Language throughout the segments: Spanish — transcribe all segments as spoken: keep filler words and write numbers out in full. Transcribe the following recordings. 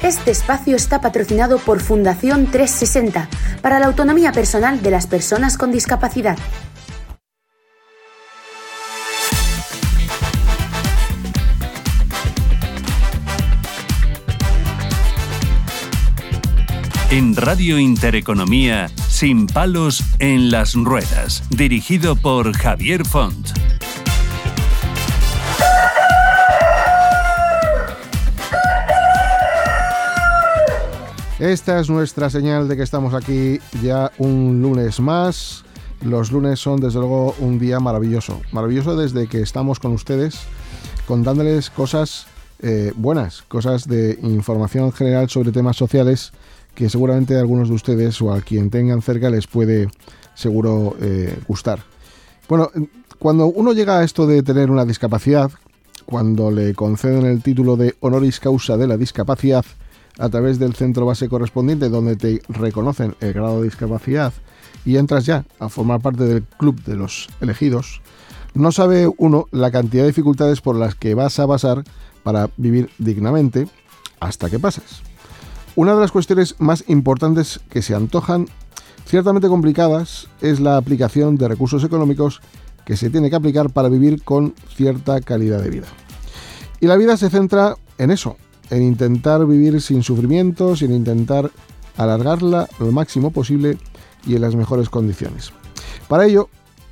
Este espacio está patrocinado por Fundación trescientos sesenta para la autonomía personal de las personas con discapacidad. En Radio Intereconomía, Sin palos en las ruedas, dirigido por Javier Font. Esta es nuestra señal de que estamos aquí ya un lunes más. Los lunes son desde luego un día maravilloso. Maravilloso desde que estamos con ustedes contándoles cosas eh, buenas, cosas de información general sobre temas sociales que seguramente a algunos de ustedes o a quien tengan cerca les puede seguro eh, gustar. Bueno, cuando uno llega a esto de tener una discapacidad, cuando le conceden el título de honoris causa de la discapacidad a través del centro base correspondiente donde te reconocen el grado de discapacidad y entras ya a formar parte del club de los elegidos, no sabe uno la cantidad de dificultades por las que vas a pasar para vivir dignamente hasta que pasas. Una de las cuestiones más importantes que se antojan, ciertamente complicadas, es la aplicación de recursos económicos que se tiene que aplicar para vivir con cierta calidad de vida. Y la vida se centra en eso, en intentar vivir sin sufrimiento, sin intentar alargarla lo máximo posible y en las mejores condiciones. Para ello,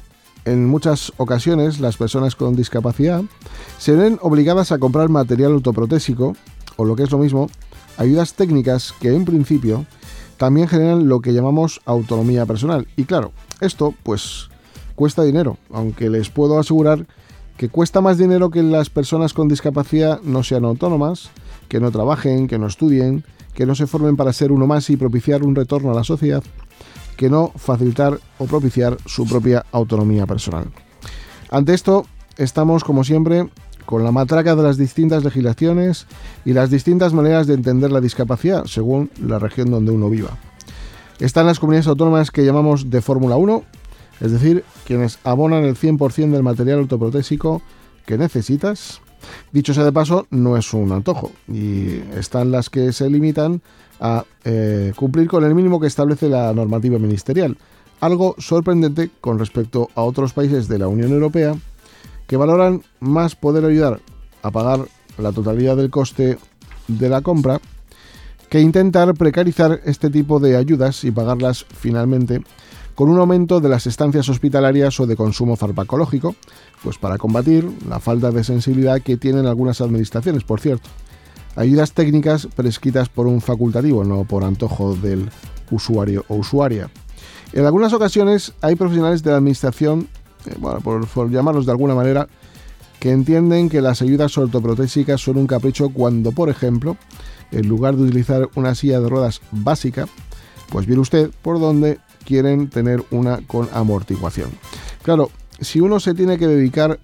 en muchas ocasiones, las personas con discapacidad se ven obligadas a comprar material ortoprotésico, o lo que es lo mismo, ayudas técnicas que en principio también generan lo que llamamos autonomía personal. Y claro, esto pues cuesta dinero, aunque les puedo asegurar que cuesta más dinero que las personas con discapacidad no sean autónomas, que no trabajen, que no estudien, que no se formen para ser uno más y propiciar un retorno a la sociedad, que no facilitar o propiciar su propia autonomía personal. Ante esto, estamos como siempre con la matraca de las distintas legislaciones y las distintas maneras de entender la discapacidad según la región donde uno viva. Están las comunidades autónomas que llamamos de Fórmula uno, es decir, quienes abonan el cien por ciento del material ortoprotésico que necesitas. Dicho sea de paso, no es un antojo, y están las que se limitan a eh, cumplir con el mínimo que establece la normativa ministerial, algo sorprendente con respecto a otros países de la Unión Europea que valoran más poder ayudar a pagar la totalidad del coste de la compra que intentar precarizar este tipo de ayudas y pagarlas finalmente con un aumento de las estancias hospitalarias o de consumo farmacológico, pues para combatir la falta de sensibilidad que tienen algunas administraciones, por cierto. Ayudas técnicas prescritas por un facultativo, no por antojo del usuario o usuaria. En algunas ocasiones hay profesionales de la administración, eh, bueno, por, por llamarlos de alguna manera, que entienden que las ayudas ortoprotésicas son un capricho cuando, por ejemplo, en lugar de utilizar una silla de ruedas básica, pues viene usted por donde quieren tener una con amortiguación. Claro, si uno se tiene que dedicar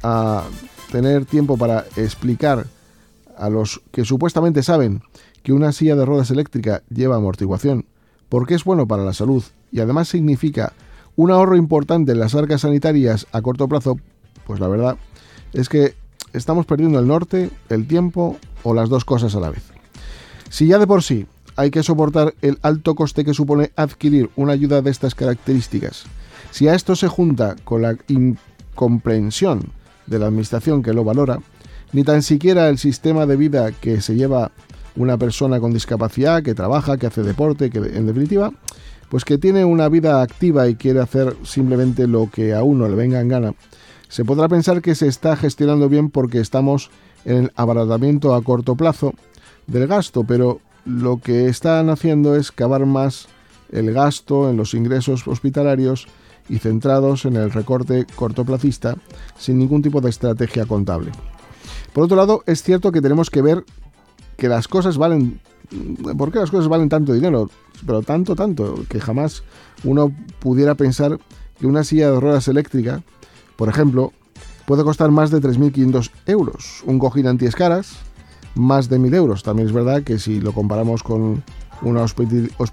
a tener tiempo para explicar a los que supuestamente saben que una silla de ruedas eléctrica lleva amortiguación, porque es bueno para la salud y además significa un ahorro importante en las arcas sanitarias a corto plazo, pues la verdad es que estamos perdiendo el norte, el tiempo o las dos cosas a la vez. Si ya de por sí hay que soportar el alto coste que supone adquirir una ayuda de estas características, si a esto se junta con la incomprensión de la administración que lo valora, ni tan siquiera el sistema de vida que se lleva una persona con discapacidad, que trabaja, que hace deporte, que en definitiva, pues que tiene una vida activa y quiere hacer simplemente lo que a uno le venga en gana, se podrá pensar que se está gestionando bien porque estamos en el abaratamiento a corto plazo del gasto, pero lo que están haciendo es cavar más el gasto en los ingresos hospitalarios y centrados en el recorte cortoplacista sin ningún tipo de estrategia contable. Por otro lado, es cierto que tenemos que ver que las cosas valen... ¿Por qué las cosas valen tanto dinero? Pero tanto, tanto, que jamás uno pudiera pensar que una silla de ruedas eléctrica, por ejemplo, puede costar más de tres mil quinientos euros. Un cojín antiescaras, más de mil euros. También es verdad que si lo comparamos con una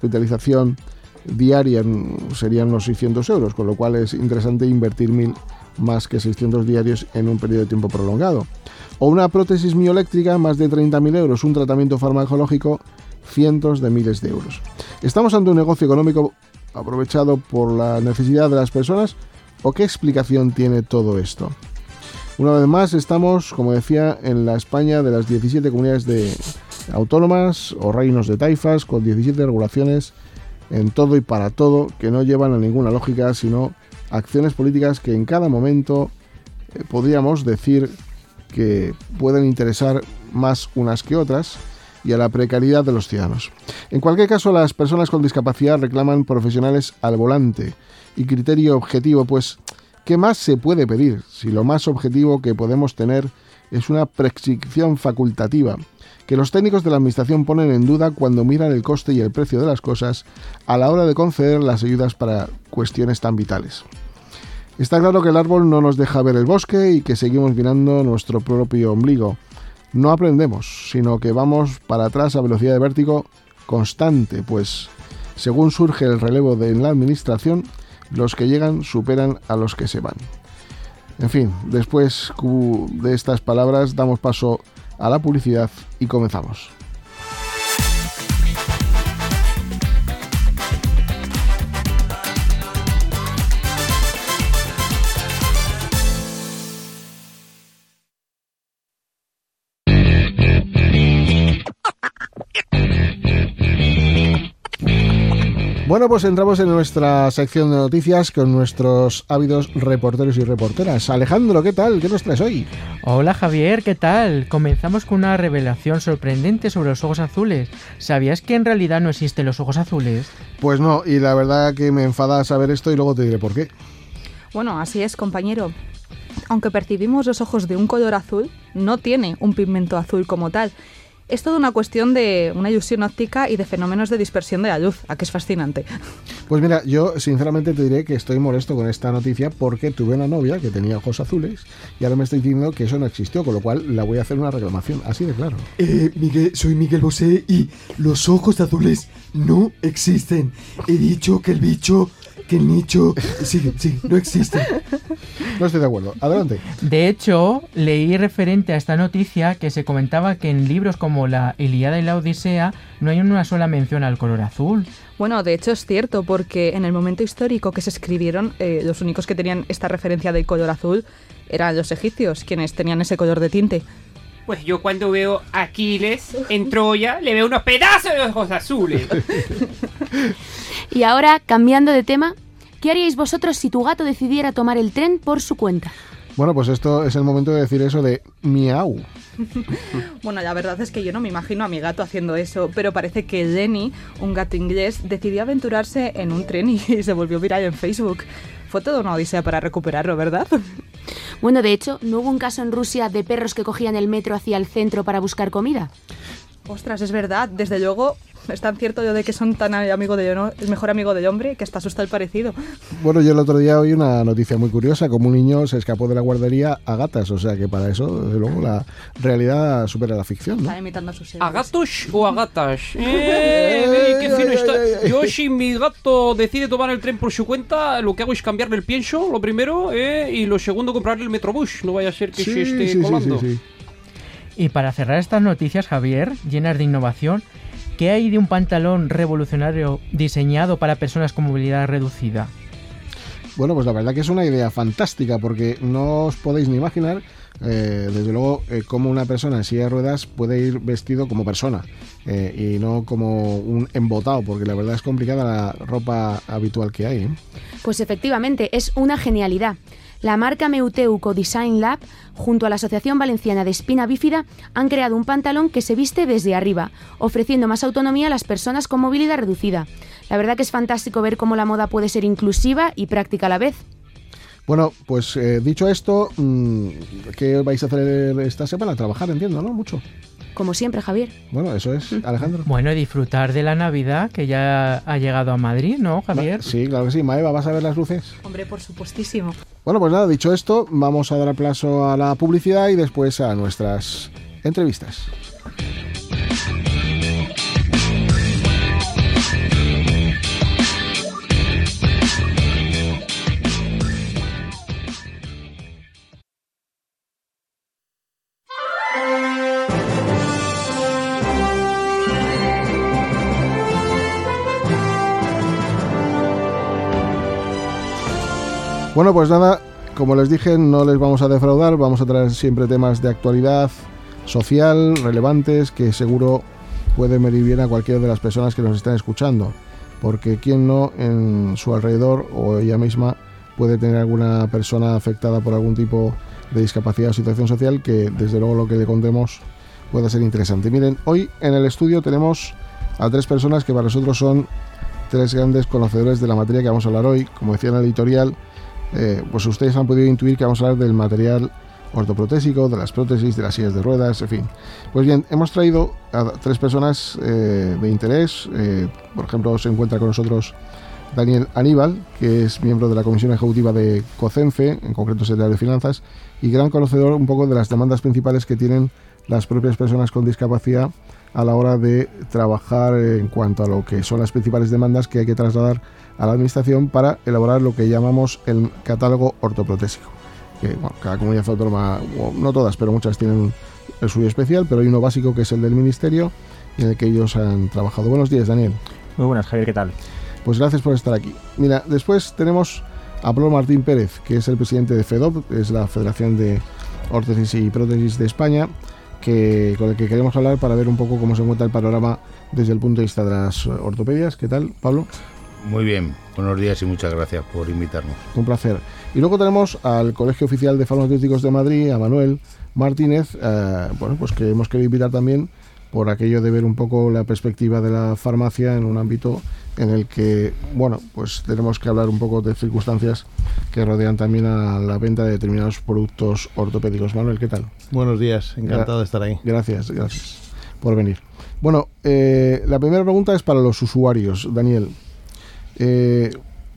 hospitalización diaria serían unos seiscientos euros, con lo cual es interesante invertir mil más que seiscientos diarios en un periodo de tiempo prolongado. O una prótesis mioeléctrica, más de treinta mil euros. Un tratamiento farmacológico, cientos de miles de euros. ¿Estamos ante un negocio económico aprovechado por la necesidad de las personas? ¿O qué explicación tiene todo esto? Una vez más, estamos, como decía, en la España de las diecisiete comunidades de autónomas o reinos de taifas, con diecisiete regulaciones en todo y para todo, que no llevan a ninguna lógica, sino acciones políticas que en cada momento eh, podríamos decir que pueden interesar más unas que otras y a la precariedad de los ciudadanos. En cualquier caso, las personas con discapacidad reclaman profesionales al volante y criterio objetivo, pues ¿qué más se puede pedir si lo más objetivo que podemos tener es una prescripción facultativa que los técnicos de la administración ponen en duda cuando miran el coste y el precio de las cosas a la hora de conceder las ayudas para cuestiones tan vitales? Está claro que el árbol no nos deja ver el bosque y que seguimos mirando nuestro propio ombligo. No aprendemos, sino que vamos para atrás a velocidad de vértigo constante, pues según surge el relevo de la administración, los que llegan superan a los que se van. En fin, después de estas palabras damos paso a la publicidad y comenzamos. Bueno, pues entramos en nuestra sección de noticias con nuestros ávidos reporteros y reporteras. Alejandro, ¿qué tal? ¿Qué nos traes hoy? Hola Javier, ¿qué tal? Comenzamos con una revelación sorprendente sobre los ojos azules. ¿Sabías que en realidad no existen los ojos azules? Pues no, y la verdad que me enfada saber esto y luego te diré por qué. Bueno, así es, compañero. Aunque percibimos los ojos de un color azul, no tiene un pigmento azul como tal. Es toda una cuestión de una ilusión óptica y de fenómenos de dispersión de la luz. ¿A qué es fascinante? Pues mira, yo sinceramente te diré que estoy molesto con esta noticia porque tuve una novia que tenía ojos azules y ahora me estoy diciendo que eso no existió, con lo cual la voy a hacer una reclamación, así de claro. Eh, Miguel, soy Miguel Bosé y los ojos azules no existen. He dicho que el bicho, que el nicho, sí, sí, no existen. No estoy de acuerdo. Adelante. De hecho, leí referente a esta noticia que se comentaba que en libros como la Ilíada y la Odisea no hay una sola mención al color azul. Bueno, de hecho es cierto, porque en el momento histórico que se escribieron, eh, los únicos que tenían esta referencia del color azul eran los egipcios, quienes tenían ese color de tinte. Pues yo cuando veo a Aquiles en Troya, le veo unos pedazos de ojos azules. Y ahora, cambiando de tema, ¿qué haríais vosotros si tu gato decidiera tomar el tren por su cuenta? Bueno, pues esto es el momento de decir eso de miau. Bueno, la verdad es que yo no me imagino a mi gato haciendo eso, pero parece que Jenny, un gato inglés, decidió aventurarse en un tren y se volvió viral en Facebook. Fue toda una odisea para recuperarlo, ¿verdad? Bueno, de hecho, ¿no hubo un caso en Rusia de perros que cogían el metro hacia el centro para buscar comida? Ostras, es verdad, desde luego es tan cierto yo de que son tan amigo de ¿no? el mejor amigo del hombre que hasta asusta el parecido. Bueno, yo el otro día oí una noticia muy curiosa, como un niño se escapó de la guardería a gatas, o sea que para eso, desde luego, la realidad supera la ficción, ¿no? Está imitando a sus héroes. ¿A gatos o a gatas? Eh, qué fino está. Yo si mi gato decide tomar el tren por su cuenta, lo que hago es cambiarle el pienso, lo primero, eh, y lo segundo comprarle el Metrobús, no vaya a ser que sí, se esté sí, colando. Sí, sí, sí. Y para cerrar estas noticias, Javier, llenas de innovación, ¿qué hay de un pantalón revolucionario diseñado para personas con movilidad reducida? Bueno, pues la verdad que es una idea fantástica porque no os podéis ni imaginar, eh, desde luego, eh, cómo una persona en silla de ruedas puede ir vestido como persona eh, y no como un embotado, porque la verdad es complicada la ropa habitual que hay, ¿eh? Pues efectivamente, es una genialidad. La marca Meuteuco Design Lab, junto a la Asociación Valenciana de Espina Bífida, han creado un pantalón que se viste desde arriba, ofreciendo más autonomía a las personas con movilidad reducida. La verdad que es fantástico ver cómo la moda puede ser inclusiva y práctica a la vez. Bueno, pues eh, dicho esto, ¿qué vais a hacer esta semana? Trabajar, entiendo, ¿no? Mucho. Como siempre, Javier. Bueno, eso es, Alejandro. Bueno, disfrutar de la Navidad, que ya ha llegado a Madrid, ¿no, Javier? Sí, claro que sí. Maeva, ¿vas a ver las luces? Hombre, por supuestísimo. Bueno, pues nada, dicho esto, vamos a dar paso a la publicidad y después a nuestras entrevistas. Bueno, pues nada, como les dije, no les vamos a defraudar, vamos a traer siempre temas de actualidad social, relevantes, que seguro pueden venir bien a cualquiera de las personas que nos están escuchando, porque quién no en su alrededor o ella misma puede tener alguna persona afectada por algún tipo de discapacidad o situación social que desde luego lo que le contemos puede ser interesante. Miren, hoy en el estudio tenemos a tres personas que para nosotros son tres grandes conocedores de la materia que vamos a hablar hoy. Como decía en el editorial, eh, pues ustedes han podido intuir que vamos a hablar del material ortoprotésico, de las prótesis, de las sillas de ruedas, en fin. Pues bien, hemos traído a tres personas eh, de interés. Eh, por ejemplo, se encuentra con nosotros Daniel Aníbal, que es miembro de la Comisión Ejecutiva de COCENFE, en concreto secretario de Finanzas, y gran conocedor un poco de las demandas principales que tienen las propias personas con discapacidad a la hora de trabajar en cuanto a lo que son las principales demandas que hay que trasladar a la Administración para elaborar lo que llamamos el catálogo ortoprotésico. Que, bueno, cada comunidad autónoma, no todas, pero muchas tienen el suyo especial, pero hay uno básico que es el del Ministerio y en el que ellos han trabajado. Buenos días, Daniel. Muy buenas, Javier, ¿qué tal? Pues gracias por estar aquí. Mira, después tenemos a Pablo Martín Pérez, que es el presidente de FEDOP, es la Federación de Órtesis y Prótesis de España, que, con el que queremos hablar para ver un poco cómo se encuentra el panorama desde el punto de vista de las ortopedias. ¿Qué tal, Pablo? Muy bien, buenos días y muchas gracias por invitarnos. Un placer. Y luego tenemos al Colegio Oficial de Farmacéuticos de Madrid, a Manuel Martínez, eh, bueno, pues que hemos querido invitar también por aquello de ver un poco la perspectiva de la farmacia en un ámbito en el que, bueno, pues tenemos que hablar un poco de circunstancias que rodean también a la venta de determinados productos ortopédicos. Manuel, ¿qué tal? Buenos días, encantado Gra- de estar ahí. Gracias, gracias por venir. Bueno, eh, la primera pregunta es para los usuarios, Daniel. Eh,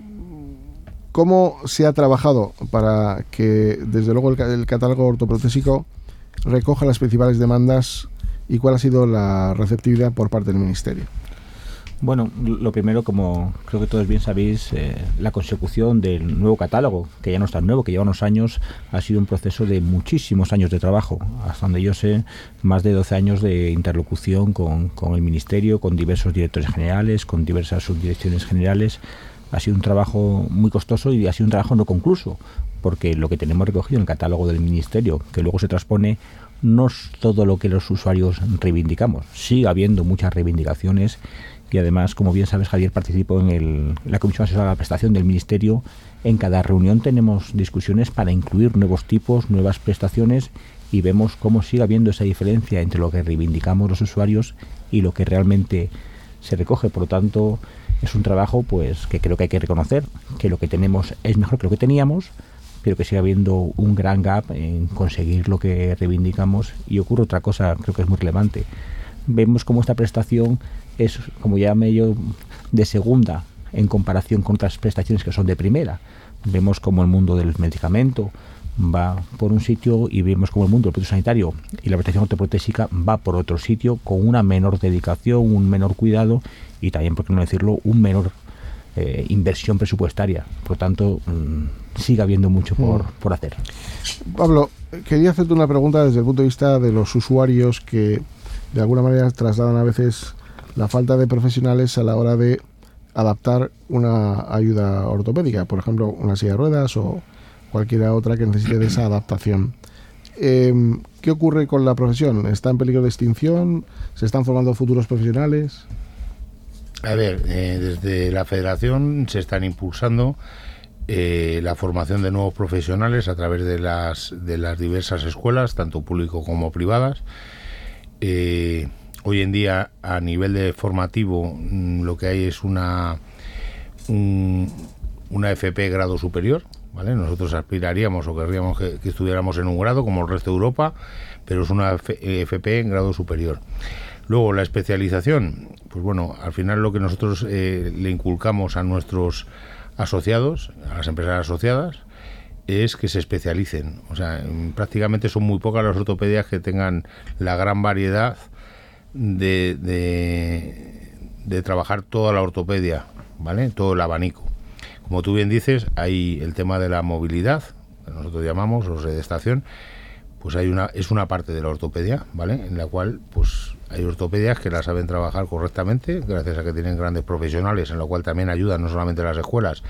¿Cómo se ha trabajado para que, desde luego, el, el catálogo ortoprotésico recoja las principales demandas y cuál ha sido la receptividad por parte del Ministerio? Bueno, lo primero, como creo que todos bien sabéis, eh, la consecución del nuevo catálogo, que ya no es tan nuevo, que lleva unos años, ha sido un proceso de muchísimos años de trabajo. Hasta donde yo sé, más de doce años de interlocución con, con el Ministerio, con diversos directores generales, con diversas subdirecciones generales. Ha sido un trabajo muy costoso y ha sido un trabajo no concluso, porque lo que tenemos recogido en el catálogo del Ministerio, que luego se transpone, no es todo lo que los usuarios reivindicamos. Sigue habiendo muchas reivindicaciones y además, como bien sabes, Javier, participo en el, la Comisión Asesora de la Prestación del Ministerio. En cada reunión tenemos discusiones para incluir nuevos tipos, nuevas prestaciones y vemos cómo sigue habiendo esa diferencia entre lo que reivindicamos los usuarios y lo que realmente se recoge. Por lo tanto, es un trabajo pues que creo que hay que reconocer, que lo que tenemos es mejor que lo que teníamos, pero que sigue habiendo un gran gap en conseguir lo que reivindicamos. Y ocurre otra cosa, creo que es muy relevante. Vemos cómo esta prestación es, como llamé yo, de segunda en comparación con otras prestaciones que son de primera. Vemos como el mundo del medicamento va por un sitio y vemos como el mundo del producto sanitario y la prestación ortoprotésica va por otro sitio con una menor dedicación, un menor cuidado y también, por qué no decirlo, un menor eh, inversión presupuestaria. Por lo tanto, mmm, sigue habiendo mucho por, mm. por hacer. Pablo, quería hacerte una pregunta desde el punto de vista de los usuarios que de alguna manera trasladan a veces la falta de profesionales a la hora de adaptar una ayuda ortopédica, por ejemplo, una silla de ruedas o cualquier otra que necesite de esa adaptación. Eh, ¿Qué ocurre con la profesión? ¿Está en peligro de extinción? ¿Se están formando futuros profesionales? A ver, eh, desde la Federación se están impulsando eh, la formación de nuevos profesionales a través de las, de las diversas escuelas, tanto público como privadas. Eh, hoy en día, a nivel de formativo, mmm, lo que hay es una, un, una F P grado superior, ¿vale? Nosotros aspiraríamos o querríamos que, que estuviéramos en un grado como el resto de Europa, pero es una F P en grado superior. Luego, la especialización, pues bueno, al final lo que nosotros eh, le inculcamos a nuestros asociados, a las empresas asociadas, es que se especialicen. O sea, prácticamente son muy pocas las ortopedias que tengan la gran variedad de, de, de trabajar toda la ortopedia, ¿vale? Todo el abanico. Como tú bien dices, hay el tema de la movilidad, que nosotros llamamos, o sedestación, pues hay una, es una parte de la ortopedia, ¿vale? En la cual, pues, hay ortopedias que la saben trabajar correctamente, gracias a que tienen grandes profesionales, en lo cual también ayudan no solamente las escuelas,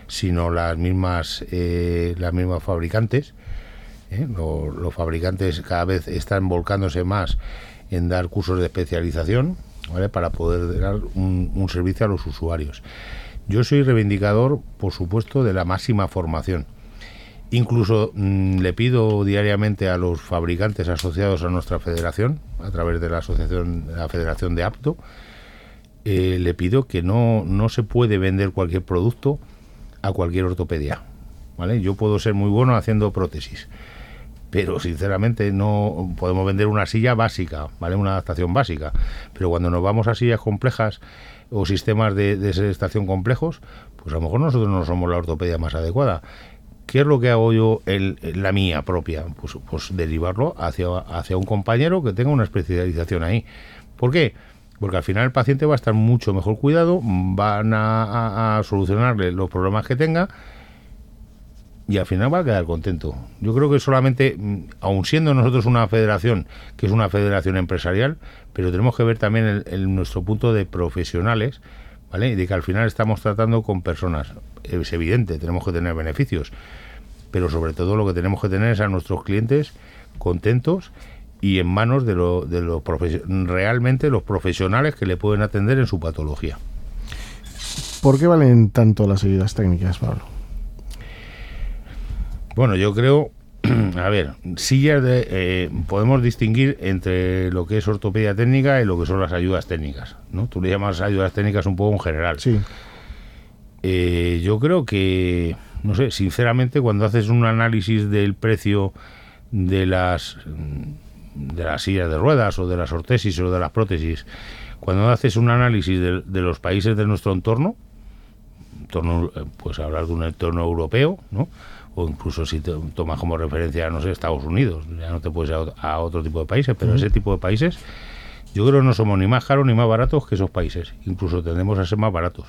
sino las mismas eh, las mismas fabricantes. ¿eh? Los, los fabricantes cada vez están volcándose más en dar cursos de especialización, ¿vale? Para poder dar un, un servicio a los usuarios. Yo soy reivindicador, por supuesto, de la máxima formación. Incluso mmm, le pido diariamente a los fabricantes asociados a nuestra federación, a través de la asociación, la Federación de Apto, eh, le pido que no, no se puede vender cualquier producto a cualquier ortopedia, ¿vale? Yo puedo ser muy bueno haciendo prótesis, pero sinceramente no podemos vender una silla básica, ¿vale? Una adaptación básica, pero cuando nos vamos a sillas complejas o sistemas de, de sedestación complejos, pues a lo mejor nosotros no somos la ortopedia más adecuada. ¿Qué es lo que hago yo, el, la mía propia? Pues, pues derivarlo hacia, hacia un compañero que tenga una especialización ahí. ¿Por qué? Porque al final el paciente va a estar mucho mejor cuidado, van a, a, a solucionarle los problemas que tenga y al final va a quedar contento. Yo creo que solamente, aun siendo nosotros una federación, que es una federación empresarial, pero tenemos que ver también el, el, nuestro punto de profesionales, ¿vale? Y de que al final estamos tratando con personas. Es evidente, tenemos que tener beneficios, pero sobre todo lo que tenemos que tener es a nuestros clientes contentos y en manos de, lo, de los realmente los profesionales que le pueden atender en su patología. ¿Por qué valen tanto las ayudas técnicas, Pablo? Bueno, yo creo, a ver, sillas de, eh, podemos distinguir entre lo que es ortopedia técnica y lo que son las ayudas técnicas, ¿no? Tú le llamas ayudas técnicas un poco en general. Sí. Eh, yo creo que, no sé, sinceramente, cuando haces un análisis del precio de las de las sillas de ruedas o de las ortesis o de las prótesis, cuando haces un análisis de, de los países de nuestro entorno, entorno, pues hablar de un entorno europeo, ¿no? O incluso si te tomas como referencia, no sé, Estados Unidos, ya no te puedes ir a, a otro tipo de países, pero uh-huh. ese tipo de países, yo creo que no somos ni más caros ni más baratos que esos países, incluso tendemos a ser más baratos.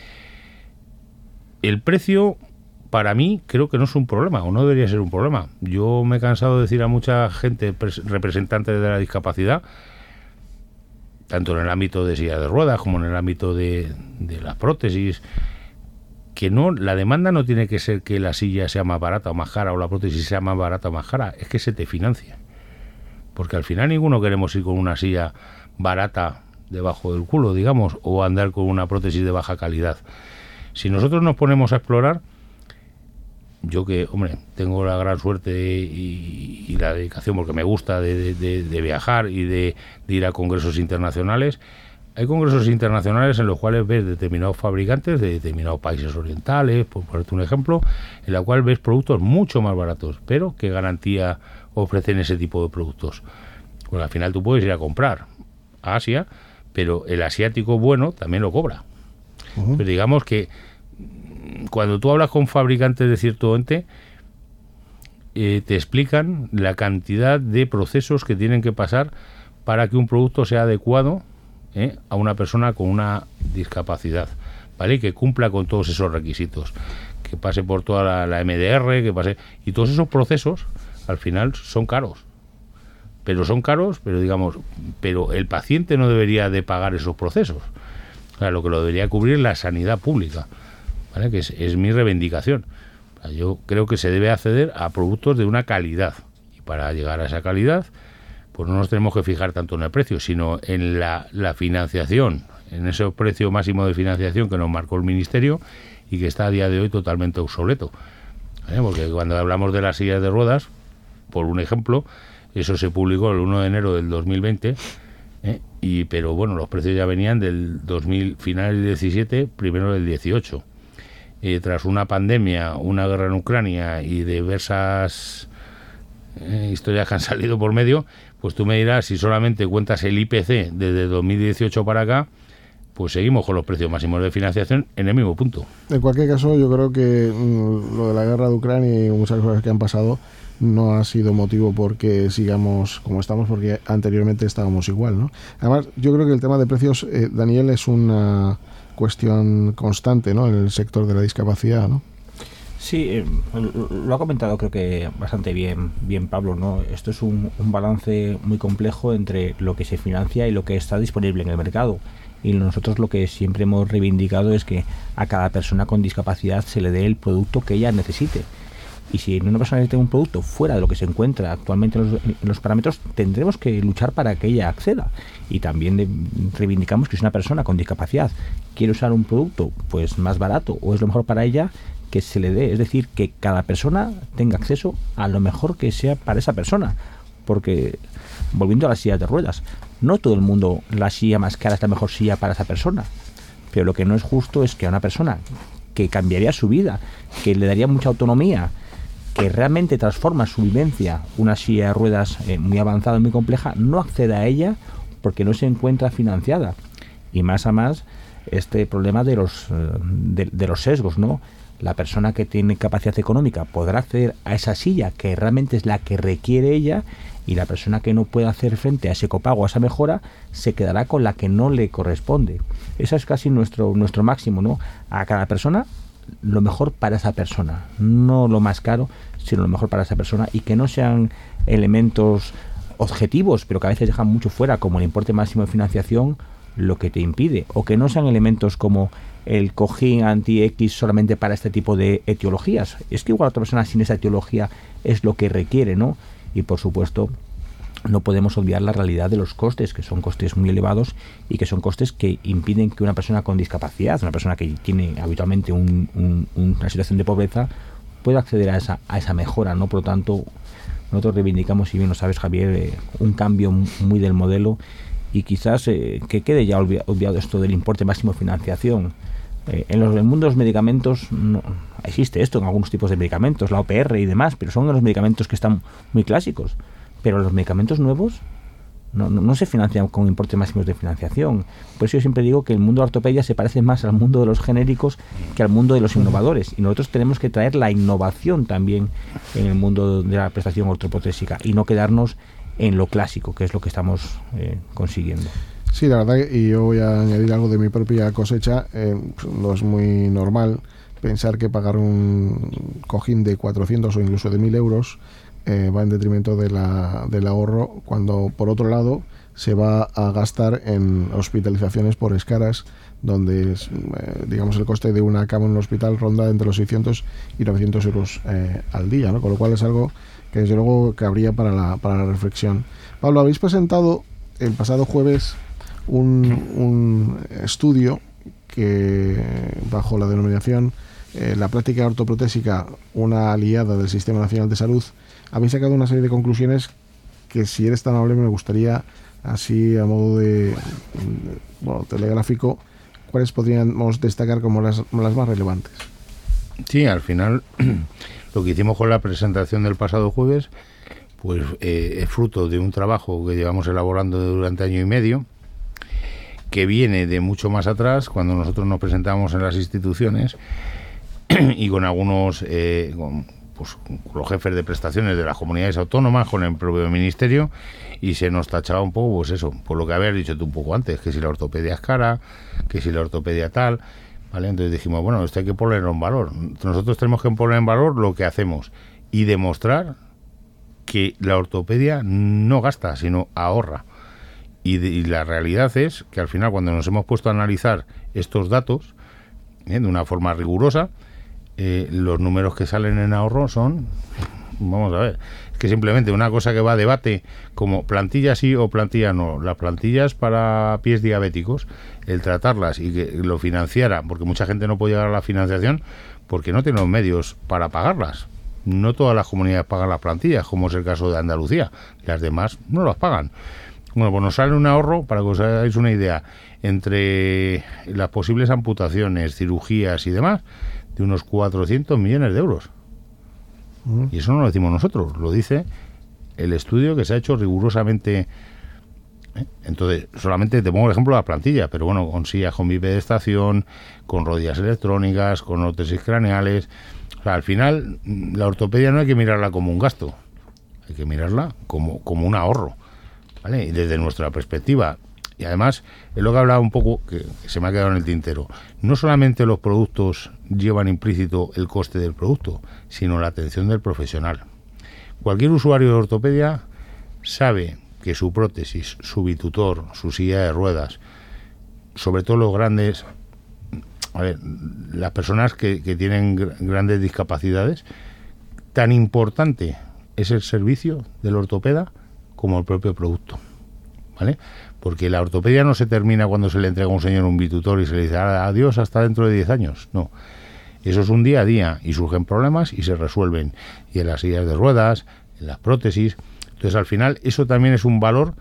El precio, para mí, creo que no es un problema, o no debería ser un problema. Yo me he cansado de decir a mucha gente, representantes de la discapacidad, tanto en el ámbito de silla de ruedas como en el ámbito de, de las prótesis, que no, la demanda no tiene que ser que la silla sea más barata o más cara o la prótesis sea más barata o más cara, es que se te financia. Porque al final ninguno queremos ir con una silla barata debajo del culo, digamos, o andar con una prótesis de baja calidad. Si nosotros nos ponemos a explorar, yo que, hombre, tengo la gran suerte y, y la dedicación porque me gusta de, de, de viajar y de, de ir a congresos internacionales. Hay congresos internacionales en los cuales ves determinados fabricantes de determinados países orientales, por ponerte un ejemplo, en la cual ves productos mucho más baratos, pero ¿qué garantía ofrecen ese tipo de productos? Pues al final tú puedes ir a comprar a Asia, pero el asiático bueno también lo cobra. Uh-huh. Pero digamos que cuando tú hablas con fabricantes de cierto ente, eh, te explican la cantidad de procesos que tienen que pasar para que un producto sea adecuado eh, a una persona con una discapacidad, ¿vale? Y que cumpla con todos esos requisitos, que pase por toda la, la M D R, que pase, y todos esos procesos al final son caros. Pero son caros, pero digamos, pero el paciente no debería de pagar esos procesos. O sea, lo que lo debería cubrir es la sanidad pública, ¿vale? Que es, es mi reivindicación. O sea, yo creo que se debe acceder a productos de una calidad. Y para llegar a esa calidad, pues no nos tenemos que fijar tanto en el precio, sino en la, la financiación, en ese precio máximo de financiación que nos marcó el Ministerio y que está a día de hoy totalmente obsoleto. ¿Vale? Porque cuando hablamos de las sillas de ruedas, por un ejemplo, eso se publicó el uno de enero del dos mil veinte, ¿eh? y pero bueno, los precios ya venían del dos mil, final del diecisiete, primero del dieciocho. Eh, tras una pandemia, una guerra en Ucrania y diversas eh, historias que han salido por medio, pues tú me dirás, si solamente cuentas el I P C desde dos mil dieciocho para acá, pues seguimos con los precios máximos de financiación en el mismo punto. En cualquier caso, yo creo que mmm, lo de la guerra de Ucrania y muchas cosas que han pasado no ha sido motivo porque sigamos como estamos, porque anteriormente estábamos igual, ¿no? Además, yo creo que el tema de precios, eh, Daniel, es una cuestión constante, ¿no? En el sector de la discapacidad, ¿no? Sí, eh, lo ha comentado creo que bastante bien, bien Pablo, ¿no? Esto es un, un balance muy complejo entre lo que se financia y lo que está disponible en el mercado. Y nosotros lo que siempre hemos reivindicado es que a cada persona con discapacidad se le dé el producto que ella necesite. Y si una persona necesita un producto fuera de lo que se encuentra actualmente en los, en los parámetros, tendremos que luchar para que ella acceda. Y también de, reivindicamos que si una persona con discapacidad quiere usar un producto pues más barato o es lo mejor para ella, que se le dé. Es decir, que cada persona tenga acceso a lo mejor que sea para esa persona. Porque, volviendo a las sillas de ruedas, no todo el mundo la silla más cara es la mejor silla para esa persona. Pero lo que no es justo es que a una persona que cambiaría su vida, que le daría mucha autonomía, que realmente transforma su vivencia, una silla de ruedas eh, muy avanzada y muy compleja, no acceda a ella porque no se encuentra financiada. Y más a más, este problema de los, eh, de, de los sesgos, ¿no? La persona que tiene capacidad económica podrá acceder a esa silla que realmente es la que requiere ella, y la persona que no pueda hacer frente a ese copago, a esa mejora, se quedará con la que no le corresponde. Eso es casi nuestro, nuestro máximo, ¿no? A cada persona lo mejor para esa persona, no lo más caro, sino lo mejor para esa persona, y que no sean elementos objetivos, pero que a veces dejan mucho fuera, como el importe máximo de financiación, lo que te impide, o que no sean elementos como el cojín anti-X solamente para este tipo de etiologías. Es que igual otra persona sin esa etiología es lo que requiere, ¿no? Y por supuesto no podemos olvidar la realidad de los costes, que son costes muy elevados y que son costes que impiden que una persona con discapacidad, una persona que tiene habitualmente un, un, una situación de pobreza, pueda acceder a esa, a esa mejora, ¿no? Por lo tanto, nosotros reivindicamos, si bien lo sabes, Javier, eh, un cambio muy del modelo, y quizás eh, que quede ya olvidado, olvidado esto del importe máximo de financiación. Eh, en, los, en el mundo de los medicamentos no, existe esto en algunos tipos de medicamentos, la O P R y demás, pero son los medicamentos que están muy clásicos. Pero los medicamentos nuevos no, no, no se financian con importes máximos de financiación. Por eso yo siempre digo que el mundo de la ortopedia se parece más al mundo de los genéricos que al mundo de los innovadores. Y nosotros tenemos que traer la innovación también en el mundo de la prestación ortoprotésica y no quedarnos en lo clásico, que es lo que estamos eh, consiguiendo. Sí, la verdad, y yo voy a añadir algo de mi propia cosecha. Eh, no es muy normal pensar que pagar un cojín de cuatrocientos o incluso de mil euros eh, va en detrimento de la, del ahorro, cuando por otro lado se va a gastar en hospitalizaciones por escaras, donde es, eh, digamos el coste de una cama en un hospital ronda entre los seiscientos y novecientos euros eh, al día, ¿no? Con lo cual es algo que desde luego cabría para la, para la reflexión. Pablo, habéis presentado el pasado jueves un, un estudio que, bajo la denominación eh, La práctica ortoprotésica, una aliada del Sistema Nacional de Salud, habéis sacado una serie de conclusiones que, si eres tan amable, me gustaría, así a modo de, de bueno, telegráfico, cuáles podríamos destacar como las, las más relevantes. Sí, al final lo que hicimos con la presentación del pasado jueves pues eh, es fruto de un trabajo que llevamos elaborando durante año y medio, que viene de mucho más atrás, cuando nosotros nos presentamos en las instituciones y con algunos eh, con, pues, con los jefes de prestaciones de las comunidades autónomas, con el propio ministerio, y se nos tachaba un poco, pues eso, por lo que habías dicho tú un poco antes, que si la ortopedia es cara, que si la ortopedia tal, ¿vale? Entonces dijimos, bueno, esto hay que ponerlo en valor. Nosotros tenemos que poner en valor lo que hacemos y demostrar que la ortopedia no gasta, sino ahorra. Y, de, y la realidad es que al final, cuando nos hemos puesto a analizar estos datos ¿eh? de una forma rigurosa, eh, los números que salen en ahorro son, vamos a ver, es que simplemente una cosa que va a debate como plantilla sí o plantilla no. Las plantillas para pies diabéticos, el tratarlas y que lo financiara, porque mucha gente no puede llegar a la financiación porque no tiene los medios para pagarlas. No todas las comunidades pagan las plantillas, como es el caso de Andalucía. Las demás no las pagan. Bueno, pues nos sale un ahorro, para que os hagáis una idea, entre las posibles amputaciones, cirugías y demás, de unos cuatrocientos millones de euros. Uh-huh. Y eso no lo decimos nosotros, lo dice el estudio que se ha hecho rigurosamente. ¿eh? Entonces, solamente te pongo el ejemplo de la plantilla, pero bueno, con sillas con bipedestación, con rodillas electrónicas, con prótesis craneales. O sea, al final, la ortopedia no hay que mirarla como un gasto, hay que mirarla como, como un ahorro. ¿Vale? Y desde nuestra perspectiva, Y además, es lo que hablaba un poco, que se me ha quedado en el tintero. No solamente los productos llevan implícito el coste del producto, sino la atención del profesional. Cualquier usuario de ortopedia sabe que su prótesis, su bitutor, su silla de ruedas, sobre todo los grandes, a ver, las personas que, que tienen gr- grandes discapacidades, tan importante es el servicio del ortopeda como el propio producto, ¿vale? Porque la ortopedia no se termina cuando se le entrega a un señor un bitutor y se le dice adiós hasta dentro de diez años, no. Eso es un día a día y surgen problemas y se resuelven. Y en las sillas de ruedas, en las prótesis. Entonces, al final, eso también es un valor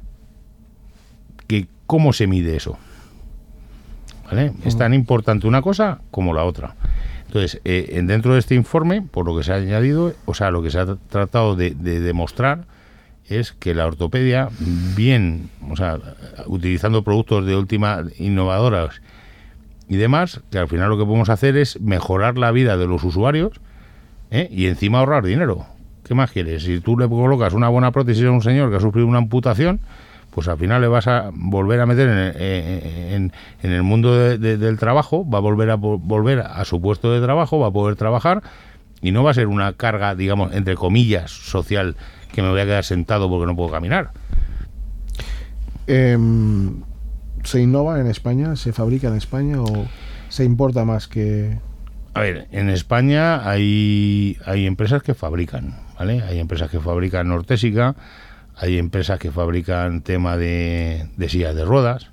que, ¿cómo se mide eso? ¿Vale? Uh-huh. Es tan importante una cosa como la otra. Entonces, eh, dentro de este informe, por lo que se ha añadido, o sea, lo que se ha tratado de, de demostrar es que la ortopedia, bien, o sea, utilizando productos de última innovadoras y demás, que al final lo que podemos hacer es mejorar la vida de los usuarios, ¿eh? Y encima ahorrar dinero. ¿Qué más quieres? Si tú le colocas una buena prótesis a un señor que ha sufrido una amputación, pues al final le vas a volver a meter en, en, en el mundo de, de, del trabajo, va a volver a volver a su puesto de trabajo, va a poder trabajar y no va a ser una carga, digamos, entre comillas, social, que me voy a quedar sentado porque no puedo caminar. Eh, ¿Se innova en España? ¿Se fabrica en España o se importa más que...? A ver, en España hay, hay empresas que fabrican, ¿vale? Hay empresas que fabrican ortésica, hay empresas que fabrican tema de, de sillas de ruedas,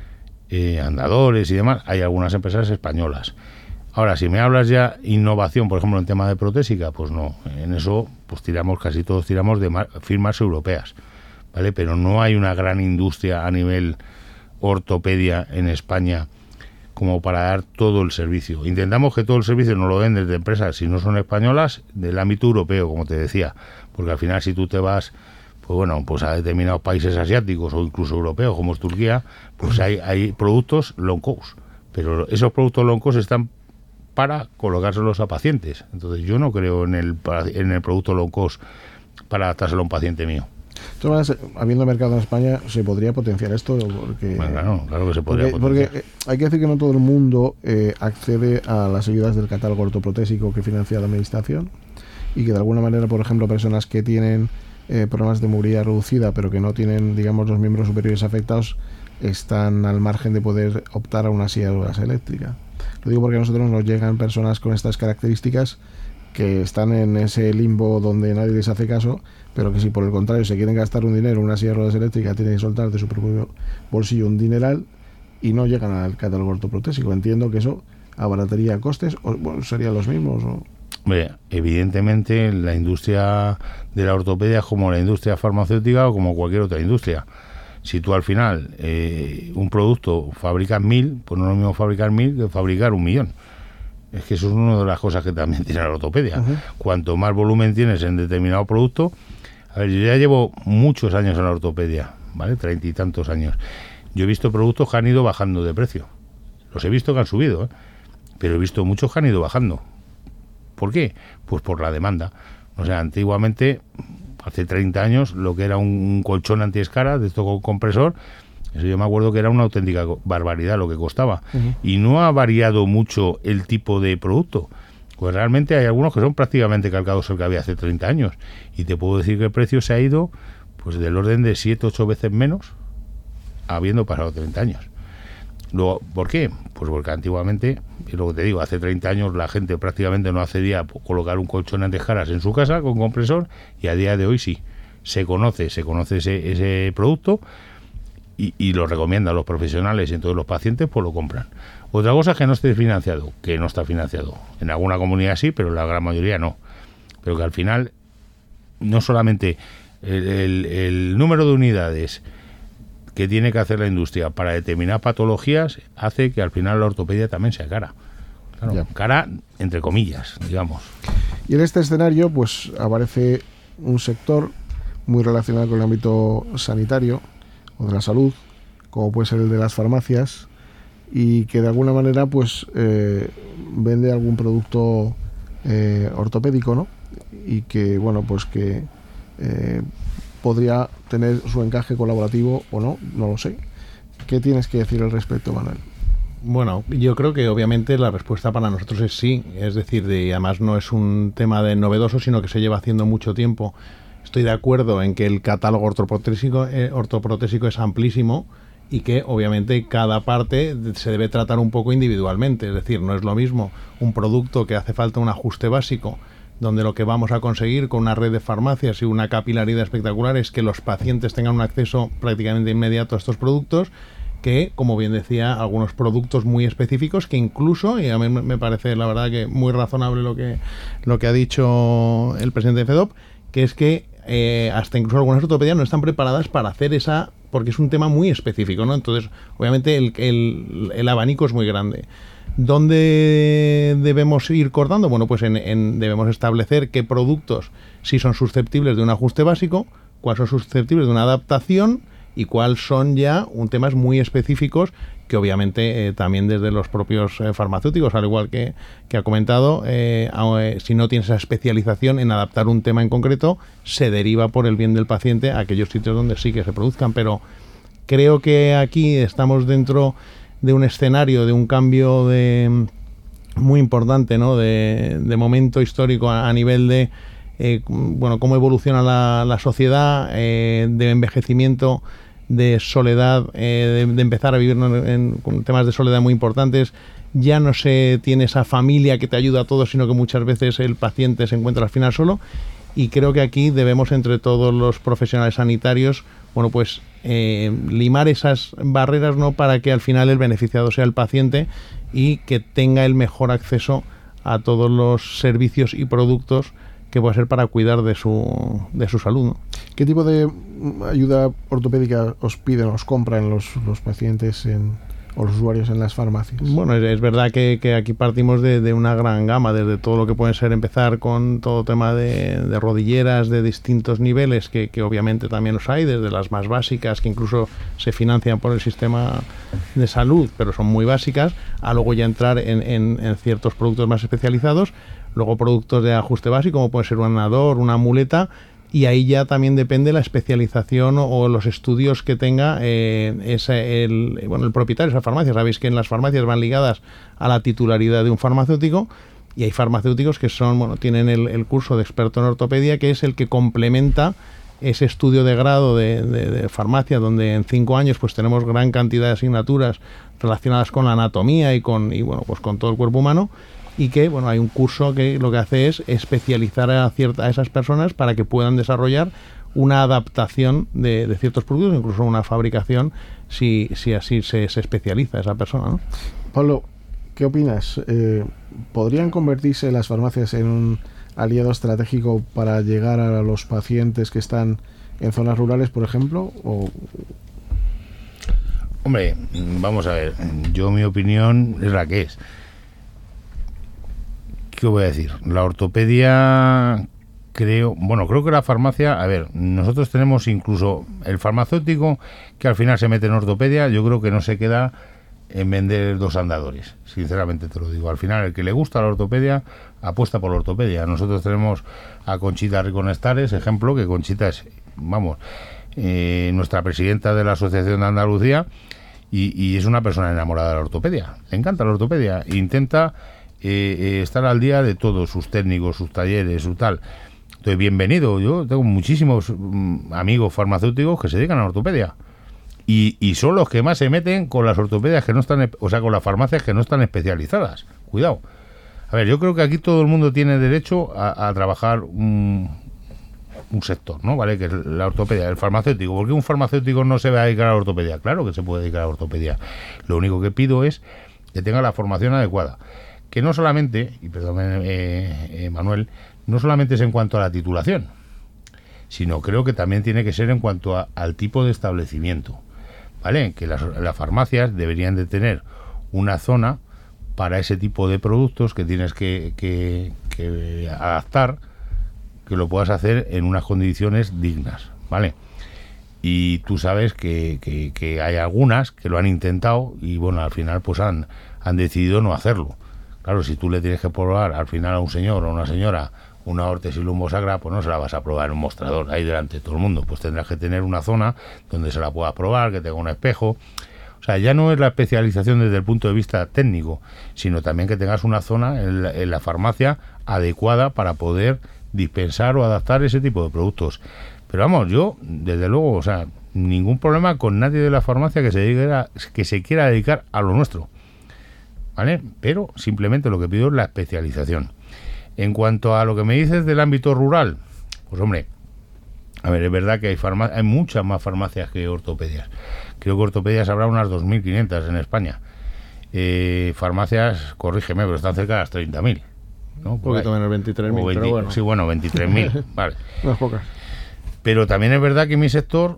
eh, andadores y demás. Hay algunas empresas españolas. Ahora, si me hablas ya innovación, por ejemplo, en tema de protésica, pues no. En eso, pues tiramos, casi todos tiramos de mar, firmas europeas, ¿vale? Pero no hay una gran industria a nivel ortopedia en España como para dar todo el servicio. Intentamos que todo el servicio nos lo den desde empresas, si no son españolas, del ámbito europeo, como te decía, porque al final si tú te vas, pues bueno, pues a determinados países asiáticos o incluso europeos, como es Turquía, pues hay, hay productos long cost, pero esos productos long cost están para colocárselos a pacientes. Entonces yo no creo en el, en el producto long cost para adaptárselo a un paciente mío. De todas maneras, habiendo mercado en España, ¿se podría potenciar esto? Porque, bueno, claro, claro que se podría porque, potenciar. Porque hay que decir que no todo el mundo eh, accede a las ayudas del catálogo ortoprotésico que financia la Administración y que de alguna manera, por ejemplo, personas que tienen eh, problemas de movilidad reducida pero que no tienen, digamos, los miembros superiores afectados, están al margen de poder optar a una silla de ruedas eléctrica. Lo digo porque a nosotros nos llegan personas con estas características que están en ese limbo donde nadie les hace caso, pero que si por el contrario se quieren gastar un dinero en una silla de ruedas eléctrica, tienen que soltar de su propio bolsillo un dineral y no llegan al catálogo ortoprotésico. Entiendo que eso abarataría costes, o bueno, serían los mismos. ¿O? Hombre, evidentemente la industria de la ortopedia es como la industria farmacéutica o como cualquier otra industria. Si tú al final eh, un producto fabricas mil, pues no es lo mismo fabricar mil que fabricar un millón. Es que eso es una de las cosas que también tiene la ortopedia. Uh-huh. Cuanto más volumen tienes en determinado producto... A ver, yo ya llevo muchos años en la ortopedia, ¿vale? Treinta y tantos años. Yo he visto productos que han ido bajando de precio. Los he visto que han subido, ¿eh? Pero he visto muchos que han ido bajando. ¿Por qué? Pues por la demanda. O sea, antiguamente, hace treinta años, lo que era un colchón antiescara, de esto con compresor... Eso yo me acuerdo que era una auténtica barbaridad lo que costaba. Uh-huh. Y no ha variado mucho el tipo de producto. Pues realmente hay algunos que son prácticamente calcados el que había hace treinta años. Y te puedo decir que el precio se ha ido pues del orden de siete, ocho veces menos habiendo pasado treinta años. Luego, ¿por qué? Pues porque antiguamente, es lo que te digo, hace treinta años la gente prácticamente no accedía a colocar un colchón antiescaras en su casa con compresor y a día de hoy sí. Se conoce, se conoce ese, ese producto. Y, y lo recomiendan los profesionales y entonces los pacientes pues lo compran. Otra cosa es que no esté financiado, que no está financiado. En alguna comunidad sí, pero en la gran mayoría no. Pero que al final no solamente el, el, el número de unidades que tiene que hacer la industria para determinar patologías hace que al final la ortopedia también sea cara. Claro, cara entre comillas, digamos. Y en este escenario pues aparece un sector muy relacionado con el ámbito sanitario o de la salud, como puede ser el de las farmacias, y que de alguna manera pues eh, vende algún producto eh, ortopédico, ¿no? Y que bueno pues que eh, podría tener su encaje colaborativo o no, no lo sé. ¿Qué tienes que decir al respecto, Manuel? Bueno, yo creo que obviamente la respuesta para nosotros es sí, es decir, de, además no es un tema de novedoso, sino que se lleva haciendo mucho tiempo. Estoy de acuerdo en que el catálogo ortoprotésico, eh, ortoprotésico es amplísimo y que obviamente cada parte se debe tratar un poco individualmente, es decir, no es lo mismo un producto que hace falta un ajuste básico, donde lo que vamos a conseguir con una red de farmacias y una capilaridad espectacular es que los pacientes tengan un acceso prácticamente inmediato a estos productos, que, como bien decía, algunos productos muy específicos que incluso, y a mí me parece la verdad que muy razonable lo que, lo que ha dicho el presidente de FEDOP, que es que eh, hasta incluso algunas ortopedias no están preparadas para hacer esa, porque es un tema muy específico, ¿no? Entonces, obviamente el, el, el abanico es muy grande. ¿Dónde debemos ir cortando? Bueno, pues en, en, debemos establecer qué productos sí son susceptibles de un ajuste básico, cuáles son susceptibles de una adaptación y cuáles son ya un temas muy específicos que obviamente eh, también desde los propios eh, farmacéuticos, al igual que, que ha comentado, eh, eh, si no tienes esa especialización en adaptar un tema en concreto, se deriva por el bien del paciente a aquellos sitios donde sí que se produzcan. Pero creo que aquí estamos dentro de un escenario, de un cambio de muy importante, ¿no? de, de momento histórico a, a nivel de eh, bueno, cómo evoluciona la, la sociedad, eh, de envejecimiento, de soledad, eh, de, de empezar a vivir en, en, con temas de soledad muy importantes. Ya no se tiene esa familia que te ayuda a todo, sino que muchas veces el paciente se encuentra al final solo. Y creo que aquí debemos, entre todos los profesionales sanitarios, bueno, pues eh, limar esas barreras, ¿no?, para que al final el beneficiado sea el paciente y que tenga el mejor acceso a todos los servicios y productos que pueda ser para cuidar de su, de su salud, ¿no? ¿Qué tipo de ayuda ortopédica os piden, os compran los, los pacientes en, o los usuarios en las farmacias? Bueno, es, es verdad que, que aquí partimos de, de una gran gama, desde todo lo que puede ser empezar con todo tema de, de rodilleras de distintos niveles, que, que obviamente también los hay, desde las más básicas, que incluso se financian por el sistema de salud, pero son muy básicas, a luego ya entrar en, en, en ciertos productos más especializados. Luego productos de ajuste básico, como puede ser un andador, una muleta, y ahí ya también depende la especialización o, o los estudios que tenga eh, ese, el, bueno, el propietario de esa farmacia. Sabéis que en las farmacias van ligadas a la titularidad de un farmacéutico, y hay farmacéuticos que son, bueno, tienen el, el curso de experto en ortopedia, que es el que complementa ese estudio de grado de, de, de farmacia, donde en cinco años pues tenemos gran cantidad de asignaturas relacionadas con la anatomía y con, y, bueno, pues con todo el cuerpo humano. Y que, bueno, hay un curso que lo que hace es especializar a, cierta, a esas personas para que puedan desarrollar una adaptación de, de ciertos productos, incluso una fabricación, si, si así se, se especializa esa persona, ¿no? Pablo, ¿qué opinas? Eh, ¿Podrían convertirse las farmacias en un aliado estratégico para llegar a los pacientes que están en zonas rurales, por ejemplo? O... Hombre, vamos a ver, yo mi opinión es la que es. ¿Qué voy a decir? La ortopedia, creo, bueno, creo que la farmacia, a ver, nosotros tenemos incluso el farmacéutico que al final se mete en ortopedia, yo creo que no se queda en vender dos andadores, sinceramente te lo digo. Al final, el que le gusta la ortopedia, apuesta por la ortopedia. Nosotros tenemos a Conchita Riconestares, ejemplo, que Conchita es, vamos, eh, nuestra presidenta de la Asociación de Andalucía, y, y es una persona enamorada de la ortopedia. Le encanta la ortopedia, intenta Eh, eh, estar al día de todos sus técnicos, sus talleres, su tal. Entonces, bienvenido. Yo tengo muchísimos mm, amigos farmacéuticos que se dedican a la ortopedia y, y son los que más se meten con las ortopedias que no están, o sea, con las farmacias que no están especializadas. Cuidado. A ver, yo creo que aquí todo el mundo tiene derecho a, a trabajar un, un sector, ¿no? ¿Vale? Que es la ortopedia, el farmacéutico. ¿Por qué un farmacéutico no se va a dedicar a la ortopedia? Claro que se puede dedicar a la ortopedia. Lo único que pido es que tenga la formación adecuada. Que no solamente, y perdón, eh, eh, Manuel, no solamente es en cuanto a la titulación, sino creo que también tiene que ser en cuanto a, al tipo de establecimiento, ¿vale? Que las, las farmacias deberían de tener una zona para ese tipo de productos que tienes que, que, que adaptar, que lo puedas hacer en unas condiciones dignas, ¿vale? Y tú sabes que, que, que hay algunas que lo han intentado y, bueno, al final pues han, han decidido no hacerlo. Claro, si tú le tienes que probar al final a un señor o a una señora una órtesis lumbosagra, pues no se la vas a probar en un mostrador ahí delante de todo el mundo. Pues tendrás que tener una zona donde se la puedas probar, que tenga un espejo. O sea, ya no es la especialización desde el punto de vista técnico, sino también que tengas una zona en la, en la farmacia adecuada para poder dispensar o adaptar ese tipo de productos. Pero vamos, yo, desde luego, o sea, ningún problema con nadie de la farmacia que se, dedique a, que se quiera dedicar a lo nuestro, ¿vale? Pero simplemente lo que pido es la especialización. En cuanto a lo que me dices del ámbito rural, pues hombre, a ver, es verdad que hay, farma- hay muchas más farmacias que ortopedias. Creo que ortopedias habrá unas dos mil quinientas en España. Eh, farmacias, corrígeme, pero están cerca de las treinta mil, ¿no? Un poquito menos, veintitrés mil, pero bueno. Sí, bueno, veintitrés mil, vale. Unas pocas. Pero también es verdad que en mi sector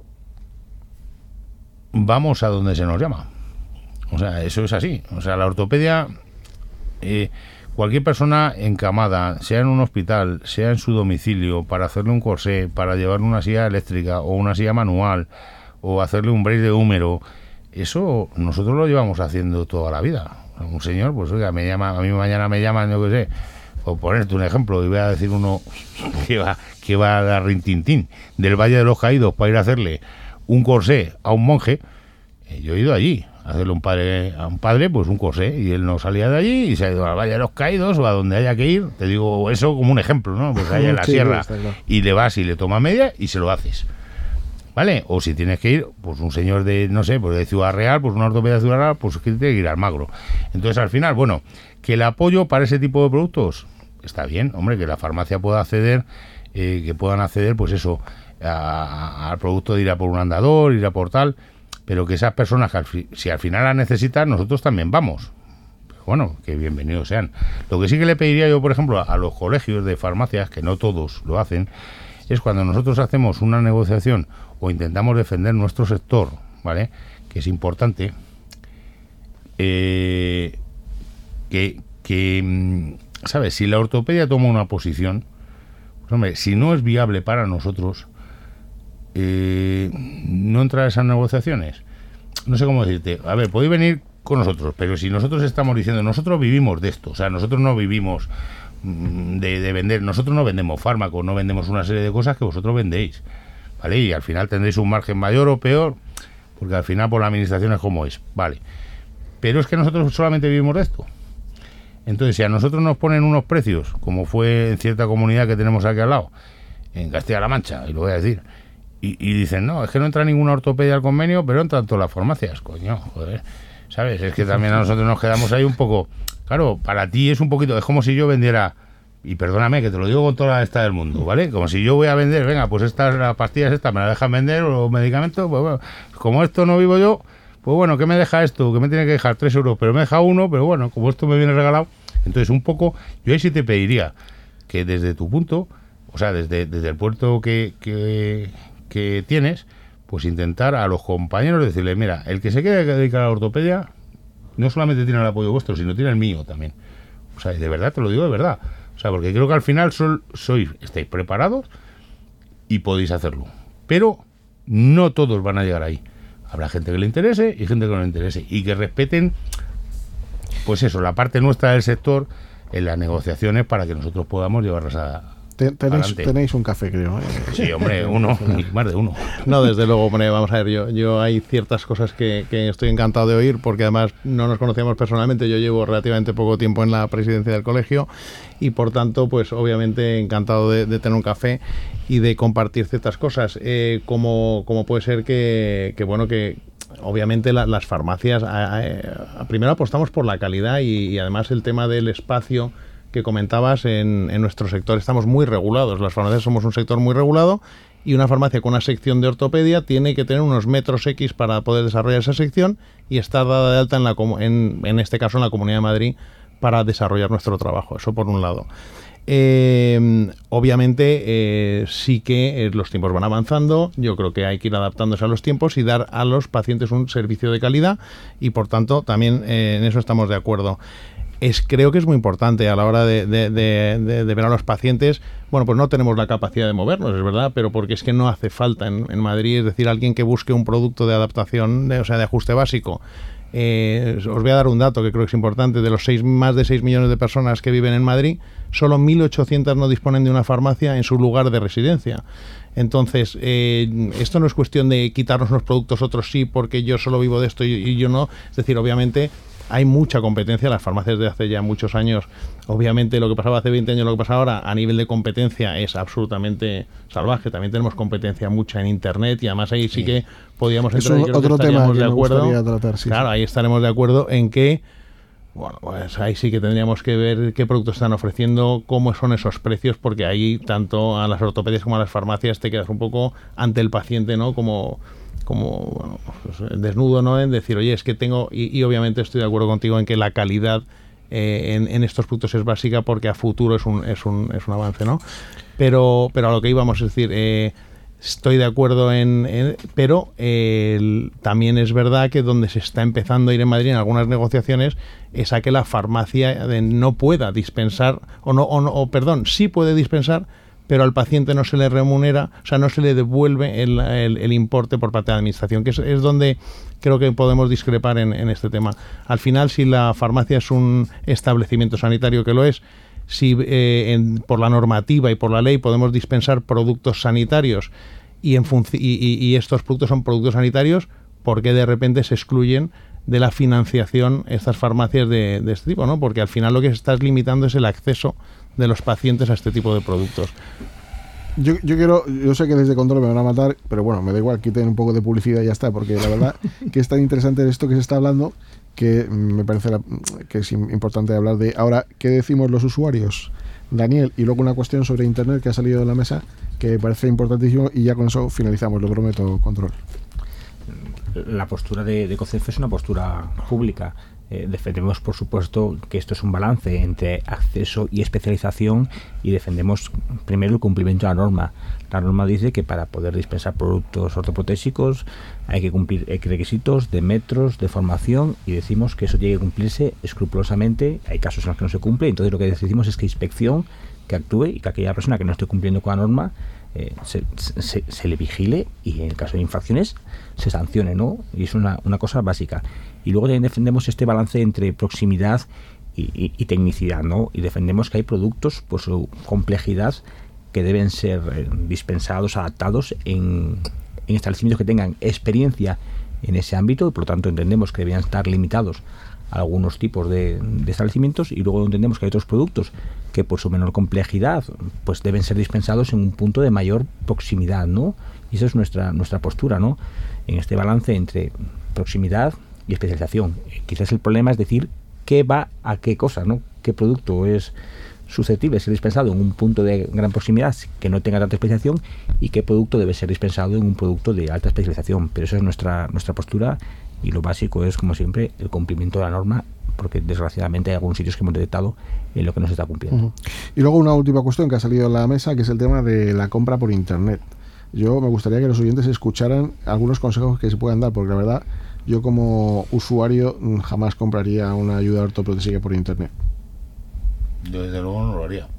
vamos a donde se nos llama. O sea, eso es así. O sea, la ortopedia, eh, cualquier persona encamada, sea en un hospital, sea en su domicilio, para hacerle un corsé, para llevarle una silla eléctrica o una silla manual, o hacerle un brace de húmero, eso nosotros lo llevamos haciendo toda la vida. Un señor, pues oiga, me llama, a mí mañana me llaman, yo qué sé, por ponerte un ejemplo, y voy a decir uno que va, que va a dar rintintín del Valle de los Caídos para ir a hacerle un corsé a un monje. Eh, yo he ido allí a hacerle un padre, a un padre, pues un corsé, y él no salía de allí y se ha ido al Valle de los Caídos o a donde haya que ir. Te digo eso como un ejemplo, ¿no? Pues allá en la Sí, sierra, está claro. y le vas y le tomas media y se lo haces, ¿vale? O si tienes que ir, pues un señor de, no sé, pues de Ciudad Real, pues una ortopedia de Ciudad Real, pues que tiene que ir al Magro. Entonces, al final, bueno, que el apoyo para ese tipo de productos está bien, hombre, que la farmacia pueda acceder, eh, que puedan acceder, pues eso, a- a- al producto de ir a por un andador, ir a por tal, pero que esas personas, que al fi- si al final la necesitan, nosotros también vamos. Pero bueno, que bienvenidos sean. Lo que sí que le pediría yo, por ejemplo, a, a los colegios de farmacias, que no todos lo hacen, es cuando nosotros hacemos una negociación o intentamos defender nuestro sector, ¿vale?, que es importante, eh, que, que, mm, ¿sabes? Si la ortopedia toma una posición, pues hombre, si no es viable para nosotros, eh, no entrar a esas negociaciones. No sé cómo decirte. A ver, podéis venir con nosotros, pero si nosotros estamos diciendo, nosotros vivimos de esto, o sea, nosotros no vivimos mm, de, de vender, nosotros no vendemos fármacos, no vendemos una serie de cosas que vosotros vendéis, ¿vale? Y al final tendréis un margen mayor o peor, porque al final por la administración es como es, ¿vale? Pero es que nosotros solamente vivimos de esto. Entonces, si a nosotros nos ponen unos precios, como fue en cierta comunidad que tenemos aquí al lado, en Castilla-La Mancha, y lo voy a decir, y, y dicen, no, es que no entra ninguna ortopedia al convenio, pero entran todas las farmacias, coño, joder, ¿sabes? Es que también a nosotros nos quedamos ahí un poco, claro, para ti es un poquito, es como si yo vendiera, y perdóname que te lo digo con toda la esta del mundo, ¿vale? Como si yo voy a vender, venga, pues estas, las pastillas estas me las dejan vender, o los medicamentos, pues bueno, como esto no vivo yo, pues bueno, ¿qué me deja esto? Que me tiene que dejar tres euros, pero me deja uno, pero bueno, como esto me viene regalado, entonces un poco, yo ahí sí te pediría que desde tu punto, o sea, desde, desde el puerto que, que, que tienes, pues intentar a los compañeros decirle, mira, el que se quiere dedicar a la ortopedia, no solamente tiene el apoyo vuestro, sino tiene el mío también. O sea, y de verdad, te lo digo de verdad. O sea, porque creo que al final sol, sois, estáis preparados y podéis hacerlo. Pero no todos van a llegar ahí. Habrá gente que le interese y gente que no le interese. Y que respeten, pues eso, la parte nuestra del sector en las negociaciones para que nosotros podamos llevarlas a... Te- tenéis, adelante. tenéis un café, creo. ¿eh? Sí, hombre, uno, más de uno. No, desde luego, hombre, vamos a ver, yo, yo hay ciertas cosas que, que estoy encantado de oír, porque además no nos conocíamos personalmente, yo llevo relativamente poco tiempo en la presidencia del colegio y por tanto, pues obviamente encantado de, de tener un café y de compartir ciertas cosas, eh, como, como puede ser que, que bueno, que obviamente la, las farmacias, a, a, a, primero apostamos por la calidad y, y además el tema del espacio que comentabas, en, en nuestro sector estamos muy regulados. Las farmacias somos un sector muy regulado y una farmacia con una sección de ortopedia tiene que tener unos metros X para poder desarrollar esa sección y estar dada de alta en, la, en, en este caso en la Comunidad de Madrid para desarrollar nuestro trabajo. Eso por un lado. Eh, obviamente eh, sí que eh, los tiempos van avanzando, yo creo que hay que ir adaptándose a los tiempos y dar a los pacientes un servicio de calidad y por tanto también eh, en eso estamos de acuerdo. Es, creo que es muy importante a la hora de, de, de, de, de ver a los pacientes. Bueno, pues no tenemos la capacidad de movernos, es verdad, pero porque es que no hace falta en, en Madrid, es decir, alguien que busque un producto de adaptación, de, o sea, de ajuste básico Eh, os voy a dar un dato que creo que es importante. De los seis, más de seis millones de personas que viven en Madrid, solo mil ochocientas no disponen de una farmacia en su lugar de residencia. Entonces, eh, esto no es cuestión de quitarnos unos productos, otros sí, porque yo solo vivo de esto y, y yo no. Es decir, obviamente hay mucha competencia. Las farmacias de hace ya muchos años, obviamente lo que pasaba hace veinte años, lo que pasa ahora a nivel de competencia es absolutamente salvaje. También tenemos competencia mucha en Internet y además ahí sí, sí que podríamos entrar. Es un, otro tema que de me acuerdo. gustaría tratar. Sí, claro, sí. ahí estaremos de acuerdo en que, bueno, pues ahí sí que tendríamos que ver qué productos están ofreciendo, cómo son esos precios, porque ahí tanto a las ortopedias como a las farmacias te quedas un poco ante el paciente, ¿no? Como como bueno, pues, desnudo, ¿no? En decir, oye, es que tengo, y, y obviamente estoy de acuerdo contigo en que la calidad eh, en, en estos productos es básica, porque a futuro es un, es un, es un avance, ¿no? Pero, pero a lo que íbamos, es decir, eh, estoy de acuerdo en, en pero eh, el, también es verdad que donde se está empezando a ir en Madrid en algunas negociaciones es a que la farmacia de, no pueda dispensar, o no, o no, o perdón, sí puede dispensar, pero al paciente no se le remunera, o sea, no se le devuelve el, el, el importe por parte de la administración, que es, es donde creo que podemos discrepar en, en este tema. Al final, si la farmacia es un establecimiento sanitario, que lo es, si eh, en, por la normativa y por la ley podemos dispensar productos sanitarios y, en func- y, y, y estos productos son productos sanitarios, ¿por qué de repente se excluyen de la financiación estas farmacias de, de este tipo, ¿no? Porque al final lo que se está limitando es el acceso de los pacientes a este tipo de productos. Yo, yo quiero, yo sé que desde Control me van a matar, pero bueno, me da igual, quiten un poco de publicidad y ya está, porque la verdad que es tan interesante esto que se está hablando que me parece la, que es importante hablar de. Ahora, ¿qué decimos los usuarios? Daniel, y luego una cuestión sobre Internet que ha salido de la mesa que me parece importantísimo, y ya con eso finalizamos, lo prometo, Control. La postura de, de COCEF es una postura pública. Eh, defendemos, por supuesto, que esto es un balance entre acceso y especialización, y defendemos primero el cumplimiento de la norma. La norma dice que para poder dispensar productos ortoprotésicos hay que cumplir requisitos de metros, de formación, y decimos que eso tiene que cumplirse escrupulosamente. Hay casos en los que no se cumple, entonces lo que decimos es que inspección que actúe y que aquella persona que no esté cumpliendo con la norma eh, se, se, se le vigile y en el caso de infracciones se sancione, ¿no? Y es una, una cosa básica. Y luego también defendemos este balance entre proximidad y, y, y tecnicidad, ¿no? Y defendemos que hay productos por su complejidad que deben ser eh, dispensados, adaptados en, en establecimientos que tengan experiencia en ese ámbito, y por lo tanto entendemos que deberían estar limitados a algunos tipos de, de establecimientos, y luego entendemos que hay otros productos que por su menor complejidad pues deben ser dispensados en un punto de mayor proximidad, ¿no? Y esa es nuestra, nuestra postura, ¿no? En este balance entre proximidad y especialización. Quizás el problema es decir qué va a qué cosa, ¿no? Qué producto es susceptible de ser dispensado en un punto de gran proximidad que no tenga tanta especialización, y qué producto debe ser dispensado en un producto de alta especialización. Pero esa es nuestra, nuestra postura, y lo básico es, como siempre, el cumplimiento de la norma, porque desgraciadamente hay algunos sitios que hemos detectado en lo que no se está cumpliendo. Uh-huh. Y luego una última cuestión que ha salido en la mesa, que es el tema de la compra por Internet. Yo me gustaría que los oyentes escucharan algunos consejos que se puedan dar, porque la verdad, yo como usuario jamás compraría una ayuda ortoprotésica por Internet. Yo desde luego no lo haría.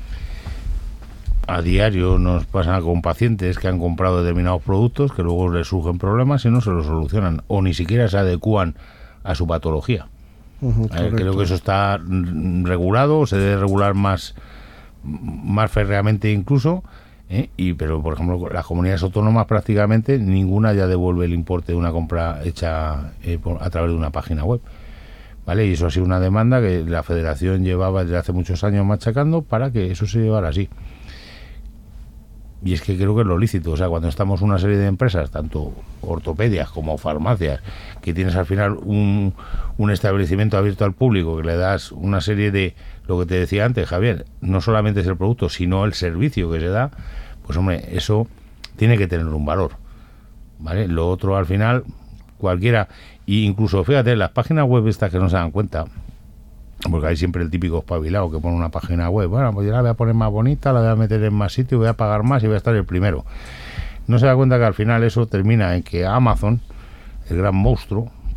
A diario nos pasa con pacientes que han comprado determinados productos que luego les surgen problemas y no se los solucionan, o ni siquiera se adecúan a su patología. Uh-huh, eh, creo que eso está regulado, o se debe regular más, más férreamente incluso, ¿eh? Y pero por ejemplo las comunidades autónomas prácticamente ninguna ya devuelve el importe de una compra hecha eh, por, a través de una página web. ¿Vale? Y eso ha sido una demanda que la Federación llevaba desde hace muchos años machacando para que eso se llevara así. Y es que creo que es lo lícito. O sea, cuando estamos una serie de empresas, tanto ortopedias como farmacias, que tienes al final un, un establecimiento abierto al público, que le das una serie de, lo que te decía antes, Javier, no solamente es el producto, sino el servicio que se da, pues hombre, eso tiene que tener un valor. ¿Vale? Lo otro al final, cualquiera... Y incluso, fíjate, las páginas web estas que no se dan cuenta, porque hay siempre el típico espabilado que pone una página web, bueno, pues yo la voy a poner más bonita, la voy a meter en más sitio, voy a pagar más y voy a estar el primero. No se da cuenta que al final eso termina en que Amazon, el gran monstruo,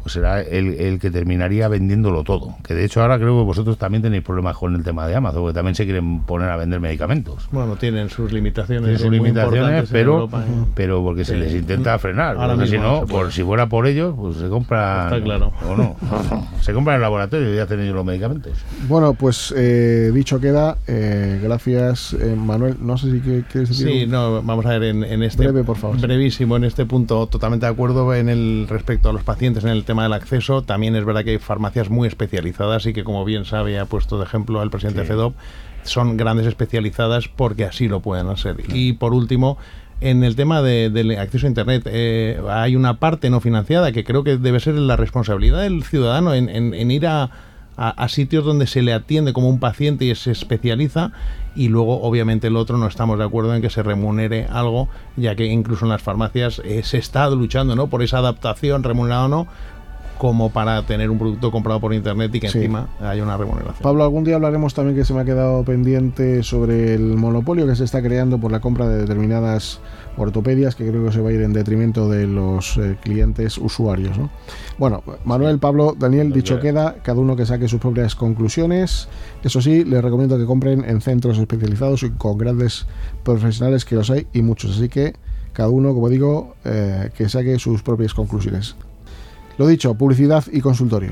pues será el, el que terminaría vendiéndolo todo. Que de hecho ahora creo que vosotros también tenéis problemas con el tema de Amazon, porque también se quieren poner a vender medicamentos. Bueno, tienen sus limitaciones. Tienen sus limitaciones, pero, pero porque sí. se les intenta frenar. Ahora Porque si mismo no, no se por si fuera por ellos, pues se compran. Está claro. O no. Se compran en el laboratorio y hacen ellos los medicamentos. Bueno, pues eh, dicho queda. Eh, gracias, eh, Manuel. No sé si quieres decir. Sí, no, vamos a ver, en, en este. Breve, por favor. Brevísimo, en este punto, totalmente de acuerdo en el respecto a los pacientes en el tema del acceso. También es verdad que hay farmacias muy especializadas y que, como bien sabe, ha puesto de ejemplo el presidente sí. FEDOP, son grandes especializadas porque así lo pueden hacer. Y por último, en el tema de, del acceso a Internet, eh, hay una parte no financiada que creo que debe ser la responsabilidad del ciudadano en, en, en ir a, a, a sitios donde se le atiende como un paciente y se especializa, y luego obviamente el otro no estamos de acuerdo en que se remunere algo, ya que incluso en las farmacias eh, se está luchando, ¿no?, por esa adaptación, remunerado o no, como para tener un producto comprado por internet y que sí. encima haya una remuneración. Pablo, algún día hablaremos también, que se me ha quedado pendiente, sobre el monopolio que se está creando por la compra de determinadas ortopedias, que creo que se va a ir en detrimento de los eh, clientes usuarios, ¿no? Bueno, Manuel, Pablo, Daniel, dicho queda, cada uno que saque sus propias conclusiones. Eso sí, les recomiendo que compren en centros especializados y con grandes profesionales, que los hay y muchos, así que cada uno, como digo, eh, que saque sus propias conclusiones. Lo dicho, publicidad y consultorio.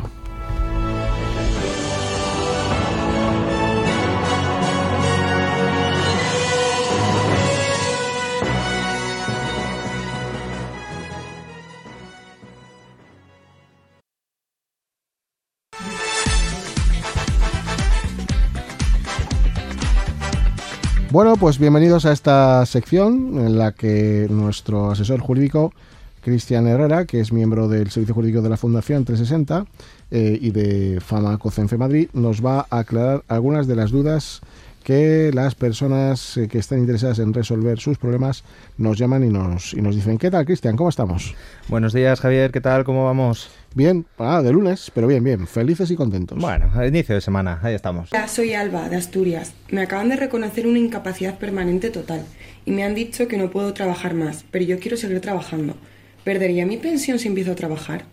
Bueno, pues bienvenidos a esta sección en la que nuestro asesor jurídico, Cristian Herrera, que es miembro del Servicio Jurídico de la Fundación trescientos sesenta eh, y de Famacocenfe Madrid, nos va a aclarar algunas de las dudas que las personas eh, que están interesadas en resolver sus problemas nos llaman y nos, y nos dicen. ¿Qué tal, Cristian? ¿Cómo estamos? Buenos días, Javier. ¿Qué tal? ¿Cómo vamos? Bien, ah, de lunes, pero bien, bien. Felices y contentos. Bueno, al inicio de semana, ahí estamos. Hola, soy Alba, de Asturias. Me acaban de reconocer una incapacidad permanente total y me han dicho que no puedo trabajar más, pero yo quiero seguir trabajando. ¿Perdería mi pensión si empiezo a trabajar?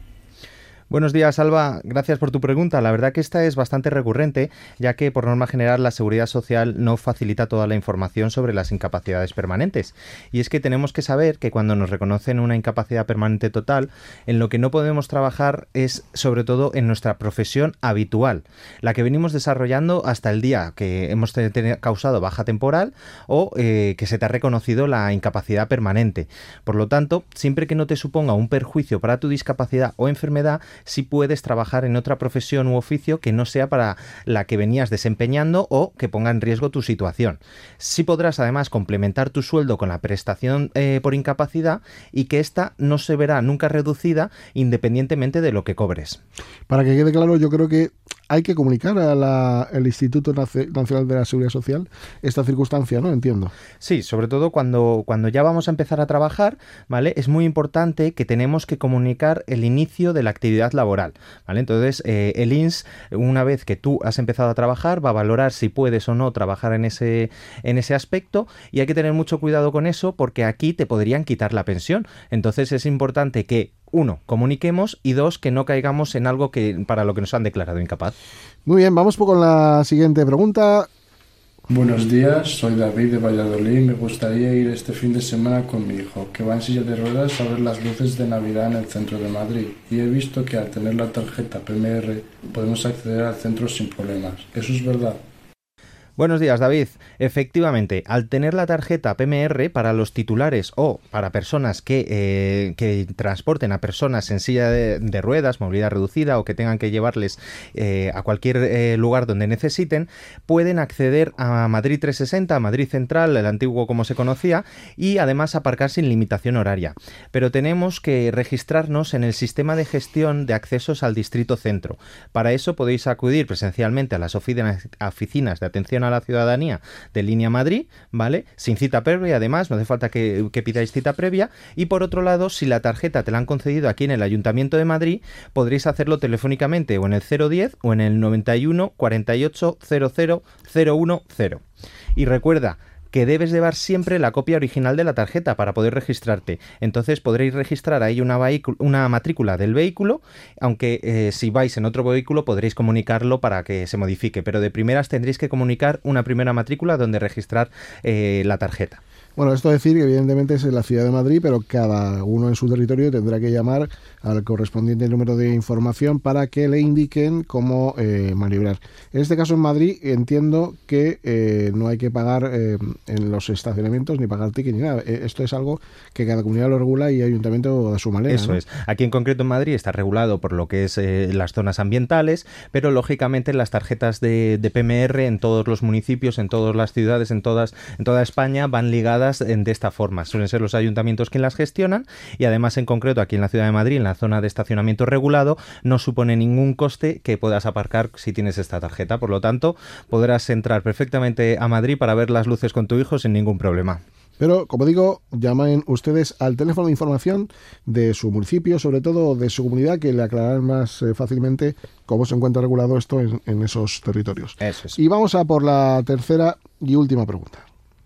Buenos días, Alba. Gracias por tu pregunta. La verdad que esta es bastante recurrente, ya que por norma general la Seguridad Social no facilita toda la información sobre las incapacidades permanentes. Y es que tenemos que saber que cuando nos reconocen una incapacidad permanente total, en lo que no podemos trabajar es sobre todo en nuestra profesión habitual, la que venimos desarrollando hasta el día que hemos te- te- causado baja temporal o eh, que se te ha reconocido la incapacidad permanente. Por lo tanto, siempre que no te suponga un perjuicio para tu discapacidad o enfermedad, si puedes trabajar en otra profesión u oficio que no sea para la que venías desempeñando o que ponga en riesgo tu situación. Sí podrás además complementar tu sueldo con la prestación eh, por incapacidad, y que ésta no se verá nunca reducida independientemente de lo que cobres. Para que quede claro, yo creo que hay que comunicar al Instituto Nacional de la Seguridad Social esta circunstancia, ¿no? Entiendo. Sí, sobre todo cuando, cuando ya vamos a empezar a trabajar, ¿vale? Es muy importante que tenemos que comunicar el inicio de la actividad laboral, ¿vale? Entonces, eh, el I N S, una vez que tú has empezado a trabajar, va a valorar si puedes o no trabajar en ese, en ese aspecto, y hay que tener mucho cuidado con eso, porque aquí te podrían quitar la pensión. Entonces, es importante que uno, comuniquemos, y dos, que no caigamos en algo que para lo que nos han declarado incapaz. Muy bien, vamos con la siguiente pregunta. Buenos días, soy David de Valladolid y me gustaría ir este fin de semana con mi hijo, que va en silla de ruedas, a ver las luces de Navidad en el centro de Madrid. Y he visto que al tener la tarjeta P M R podemos acceder al centro sin problemas. ¿Eso es verdad? Buenos días, David. Efectivamente, al tener la tarjeta P M R para los titulares o para personas que, eh, que transporten a personas en silla de, de ruedas, movilidad reducida, o que tengan que llevarles eh, a cualquier eh, lugar donde necesiten, pueden acceder a Madrid trescientos sesenta, a Madrid Central, el antiguo como se conocía, y además aparcar sin limitación horaria. Pero tenemos que registrarnos en el sistema de gestión de accesos al Distrito Centro. Para eso podéis acudir presencialmente a las oficinas, oficinas de atención a la ciudadanía de Línea Madrid, ¿vale? Sin cita previa, además, no hace falta que, que pidáis cita previa. Y por otro lado, si la tarjeta te la han concedido aquí en el Ayuntamiento de Madrid, podréis hacerlo telefónicamente o en el cero diez o en el noventa y uno cuarenta y ocho cero cero cero uno cero. Y recuerda que debes llevar siempre la copia original de la tarjeta para poder registrarte. Entonces podréis registrar ahí una, una matrícula del vehículo, aunque eh, si vais en otro vehículo podréis comunicarlo para que se modifique, pero de primeras tendréis que comunicar una primera matrícula donde registrar eh, la tarjeta. Bueno, esto decir que evidentemente es en la ciudad de Madrid, pero cada uno en su territorio tendrá que llamar al correspondiente número de información para que le indiquen cómo eh, maniobrar. En este caso en Madrid entiendo que eh, no hay que pagar eh, en los estacionamientos ni pagar ticket ni nada. Eh, esto es algo que cada comunidad lo regula y ayuntamiento a su manera. Eso, ¿no? Es. Aquí en concreto en Madrid está regulado por lo que es eh, las zonas ambientales, pero lógicamente las tarjetas de, de P M R en todos los municipios, en todas las ciudades, en todas en toda España van ligadas de esta forma. Suelen ser los ayuntamientos quienes las gestionan y además en concreto aquí en la ciudad de Madrid, en la zona de estacionamiento regulado, no supone ningún coste que puedas aparcar si tienes esta tarjeta. Por lo tanto, podrás entrar perfectamente a Madrid para ver las luces con tu hijo sin ningún problema. Pero, como digo, llamen ustedes al teléfono de información de su municipio, sobre todo de su comunidad, que le aclararán más eh, fácilmente cómo se encuentra regulado esto en, en esos territorios. Eso es. Y vamos a por la tercera y última pregunta.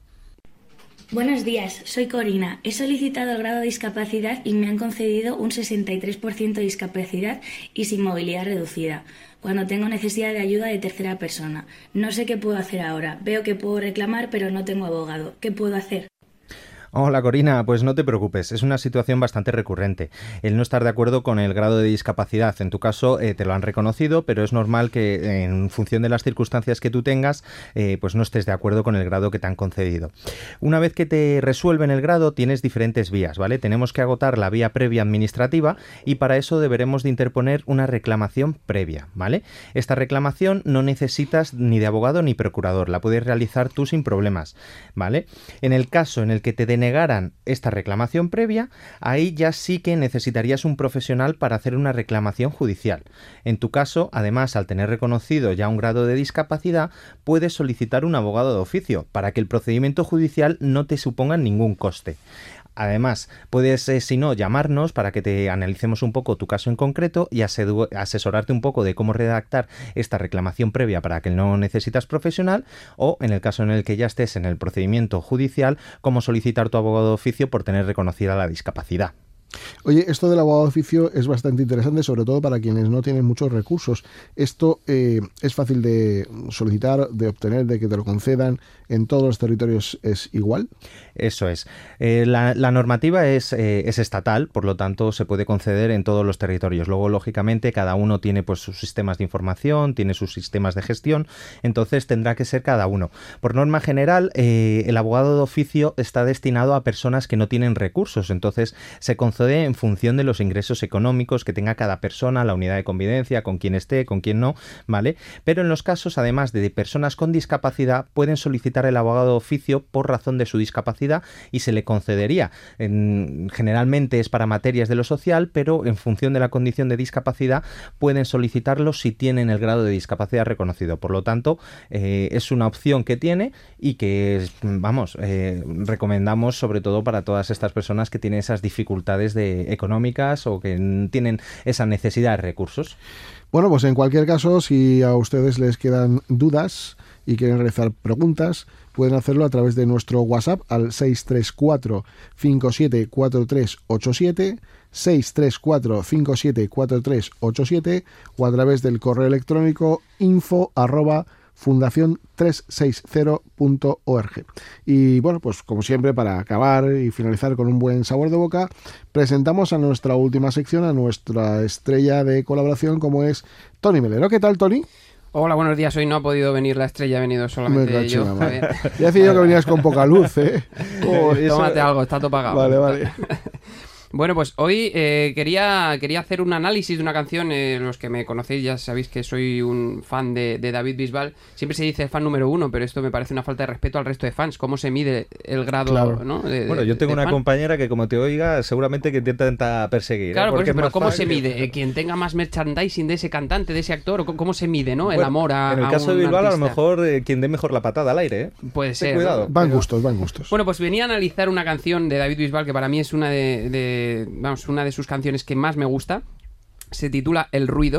Buenos días, soy Corina. He solicitado el grado de discapacidad y me han concedido un sesenta y tres por ciento de discapacidad y sin movilidad reducida, cuando tengo necesidad de ayuda de tercera persona. No sé qué puedo hacer ahora. Veo que puedo reclamar, pero no tengo abogado. ¿Qué puedo hacer? Hola Corina, pues no te preocupes, es una situación bastante recurrente, el no estar de acuerdo con el grado de discapacidad. En tu caso eh, te lo han reconocido, pero es normal que en función de las circunstancias que tú tengas, eh, pues no estés de acuerdo con el grado que te han concedido. Una vez que te resuelven el grado, tienes diferentes vías, ¿vale? Tenemos que agotar la vía previa administrativa y para eso deberemos de interponer una reclamación previa, ¿vale? Esta reclamación no necesitas ni de abogado ni procurador, la puedes realizar tú sin problemas, ¿vale? En el caso en el que te den negaran esta reclamación previa, ahí ya sí que necesitarías un profesional para hacer una reclamación judicial. En tu caso, además, al tener reconocido ya un grado de discapacidad, puedes solicitar un abogado de oficio para que el procedimiento judicial no te suponga ningún coste. Además, puedes, eh, si no, llamarnos para que te analicemos un poco tu caso en concreto y asesorarte un poco de cómo redactar esta reclamación previa para que no necesitas profesional, o en el caso en el que ya estés en el procedimiento judicial, cómo solicitar tu abogado de oficio por tener reconocida la discapacidad. Oye, esto del abogado de oficio es bastante interesante, sobre todo para quienes no tienen muchos recursos. Esto eh, es fácil de solicitar, de obtener, de que te lo concedan. ¿En todos los territorios es igual? Eso es. Eh, la, la normativa es, eh, es estatal, por lo tanto se puede conceder en todos los territorios. Luego, lógicamente, cada uno tiene pues sus sistemas de información, tiene sus sistemas de gestión, entonces tendrá que ser cada uno. Por norma general, eh, el abogado de oficio está destinado a personas que no tienen recursos, entonces se concede en función de los ingresos económicos que tenga cada persona, la unidad de convivencia, con quién esté, con quién no, ¿vale? Pero en los casos, además de personas con discapacidad, pueden solicitar el abogado de oficio por razón de su discapacidad y se le concedería. En, generalmente es para materias de lo social, pero en función de la condición de discapacidad pueden solicitarlo si tienen el grado de discapacidad reconocido. Por lo tanto, eh, es una opción que tiene y que, vamos, eh, recomendamos sobre todo para todas estas personas que tienen esas dificultades de, económicas o que tienen esa necesidad de recursos. Bueno, pues en cualquier caso, si a ustedes les quedan dudas y quieren realizar preguntas, pueden hacerlo a través de nuestro WhatsApp al seis tres cuatro, cinco siete cuatro tres ocho siete, seis tres cuatro, cinco siete cuatro tres ocho siete, o a través del correo electrónico info arroba fundación trescientos sesenta punto org. Y bueno, pues como siempre, para acabar y finalizar con un buen sabor de boca, presentamos a nuestra última sección, a nuestra estrella de colaboración, como es Tony Melero. ¿Qué tal, Tony? Hola, buenos días. Hoy no ha podido venir la estrella, he venido solamente yo. Ya decía yo que venías con poca luz, ¿eh? Oh, tómate algo, está todo pagado. Vale, vale. Bueno, pues hoy eh, quería, quería hacer un análisis de una canción. Eh, los que me conocéis ya sabéis que soy un fan de, de David Bisbal. Siempre se dice fan número uno, pero esto me parece una falta de respeto al resto de fans. ¿Cómo se mide el grado? Claro. ¿no? de, bueno, yo tengo una fan? compañera que como te oiga seguramente que te intenta perseguir. Claro, ¿eh? por eso, pero ¿cómo se que... mide? Eh, quien tenga más merchandising de ese cantante, de ese actor, ¿cómo, cómo se mide, no? El bueno, amor a En el a caso un de Bisbal, artista. a lo mejor eh, quien dé mejor la patada al aire, ¿eh? Puede Ten ser. cuidado. ¿no? Van Pero... gustos, van gustos. Bueno, pues venía a analizar una canción de David Bisbal que para mí es una de, de vamos, una de sus canciones que más me gusta. Se titula El ruido.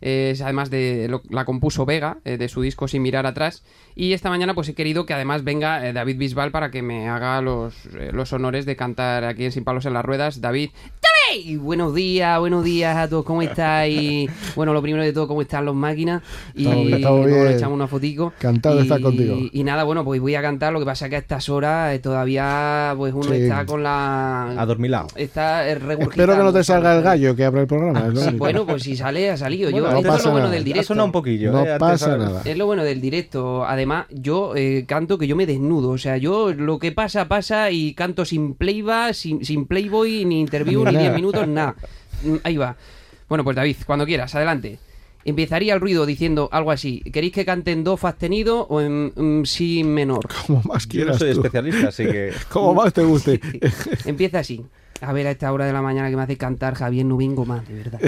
eh, es además de lo, la compuso Vega, eh, de su disco Sin mirar atrás, y esta mañana pues he querido que además venga eh, David Bisbal para que me haga los, eh, los honores de cantar aquí en Sin Palos en las Ruedas. David, ¡dale! Buenos días, buenos días a todos, ¿cómo estáis? Bueno, lo primero de todo, ¿cómo están los máquinas? Y luego le echamos una fotico. Encantado de estar contigo. Y nada, bueno, pues voy a cantar, lo que pasa es que a estas horas eh, todavía pues uno sí. está con la... Adormilado. Está eh, regurgitando. Espero que no te salga el gallo que abre el programa. Es lo sí, bueno, pues si sale, ha salido. Bueno, yo, no esto pasa es lo bueno nada. del directo. Ha sonado un poquillo. No eh, pasa nada. Es lo bueno del directo. Además, yo eh, canto que yo me desnudo. O sea, yo lo que pasa, pasa y canto sin playback, sin, sin playboy, ni interview, ni diez minutos, nada. Ahí va. Bueno, pues David, cuando quieras, adelante. Empezaría el ruido diciendo algo así. ¿Queréis que cante en do sostenido o en um, si menor? Como más quieras. Yo no soy tú. especialista, así que... Como más te guste. Empieza así. A ver, a esta hora de la mañana que me hace cantar, Javier, no vengo más, de verdad.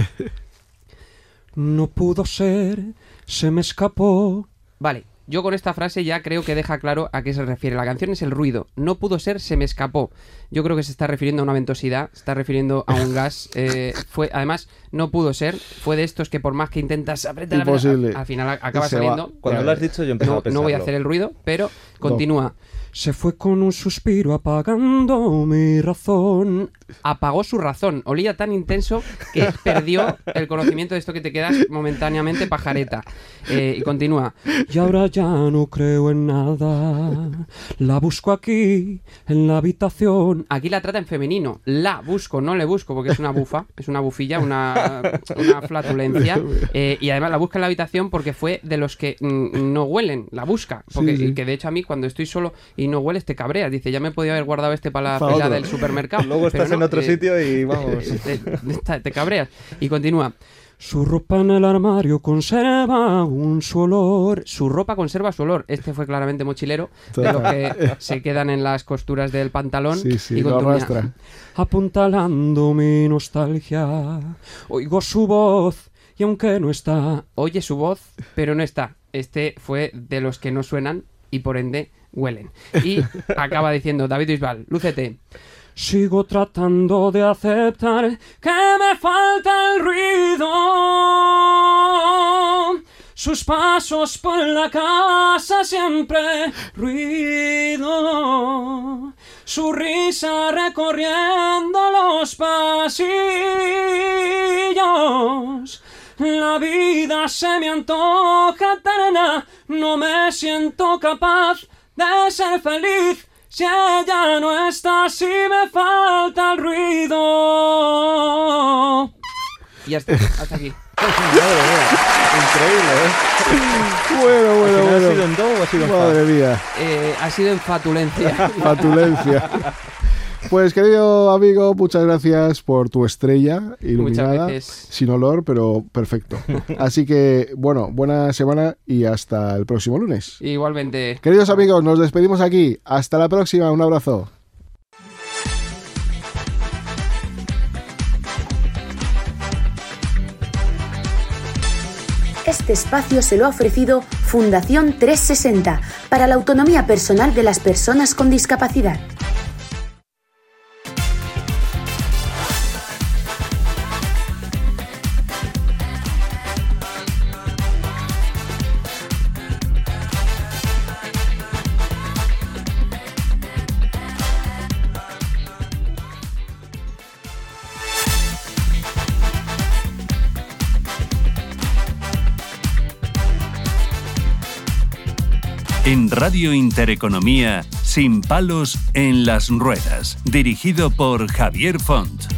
No pudo ser, se me escapó. Vale, yo con esta frase ya creo que deja claro a qué se refiere. La canción es el ruido. No pudo ser, se me escapó. Yo creo que se está refiriendo a una ventosidad, se está refiriendo a un gas. Eh, fue, además, no pudo ser. Fue de estos que por más que intentas apretar, imposible. Al, al final acaba Se saliendo. va. Cuando lo has dicho yo empecé no, a pensarlo. no voy a hacer el ruido, pero continúa. Se fue con un suspiro apagando mi razón. Apagó su razón. Olía tan intenso que perdió el conocimiento de esto que te quedas momentáneamente pajareta. Eh, y continúa. Y ahora ya no creo en nada. La busco aquí, en la habitación. Aquí la trata en femenino. La busco, no le busco, porque es una bufa. Es una bufilla, una, una flatulencia. Eh, y además la busca en la habitación porque fue de los que mm, no huelen. La busca. Porque Sí, sí. que de hecho a mí cuando estoy solo y no hueles te cabreas. Dice, ya me podía haber guardado este para la Pa' fila otro. del supermercado. Luego estás Pero en no, otro eh, sitio y vamos. te, te- te cabreas. Y continúa. Su ropa en el armario conserva un su olor. Su ropa conserva su olor. Este fue claramente mochilero, de los que se quedan en las costuras del pantalón. Sí, sí, y lo continúa. arrastra. Apuntalando mi nostalgia, oigo su voz y aunque no está, oye su voz, pero no está. Este fue de los que no suenan y por ende huelen. Y acaba diciendo David Bisbal, lúcete. Sigo tratando de aceptar que me falta el ruido. Sus pasos por la casa siempre ruido. Su risa recorriendo los pasillos. La vida se me antoja eterna. No me siento capaz de ser feliz. Si ella no está, si me falta el ruido. Y hasta aquí. Hasta aquí. Increíble, ¿eh? Bueno, bueno, ¿Ha bueno. sido en do o ha sido en fa? Madre mía. Eh, ha sido en fatulencia. Fatulencia. Pues querido amigo, muchas gracias por tu estrella iluminada, Muchas veces. sin olor, pero perfecto. Así que, bueno, buena semana y hasta el próximo lunes. Igualmente. Queridos amigos, nos despedimos aquí. Hasta la próxima, un abrazo. Este espacio se lo ha ofrecido Fundación trescientos sesenta para la autonomía personal de las personas con discapacidad. En Radio Intereconomía, Sin palos en las ruedas, dirigido por Javier Font.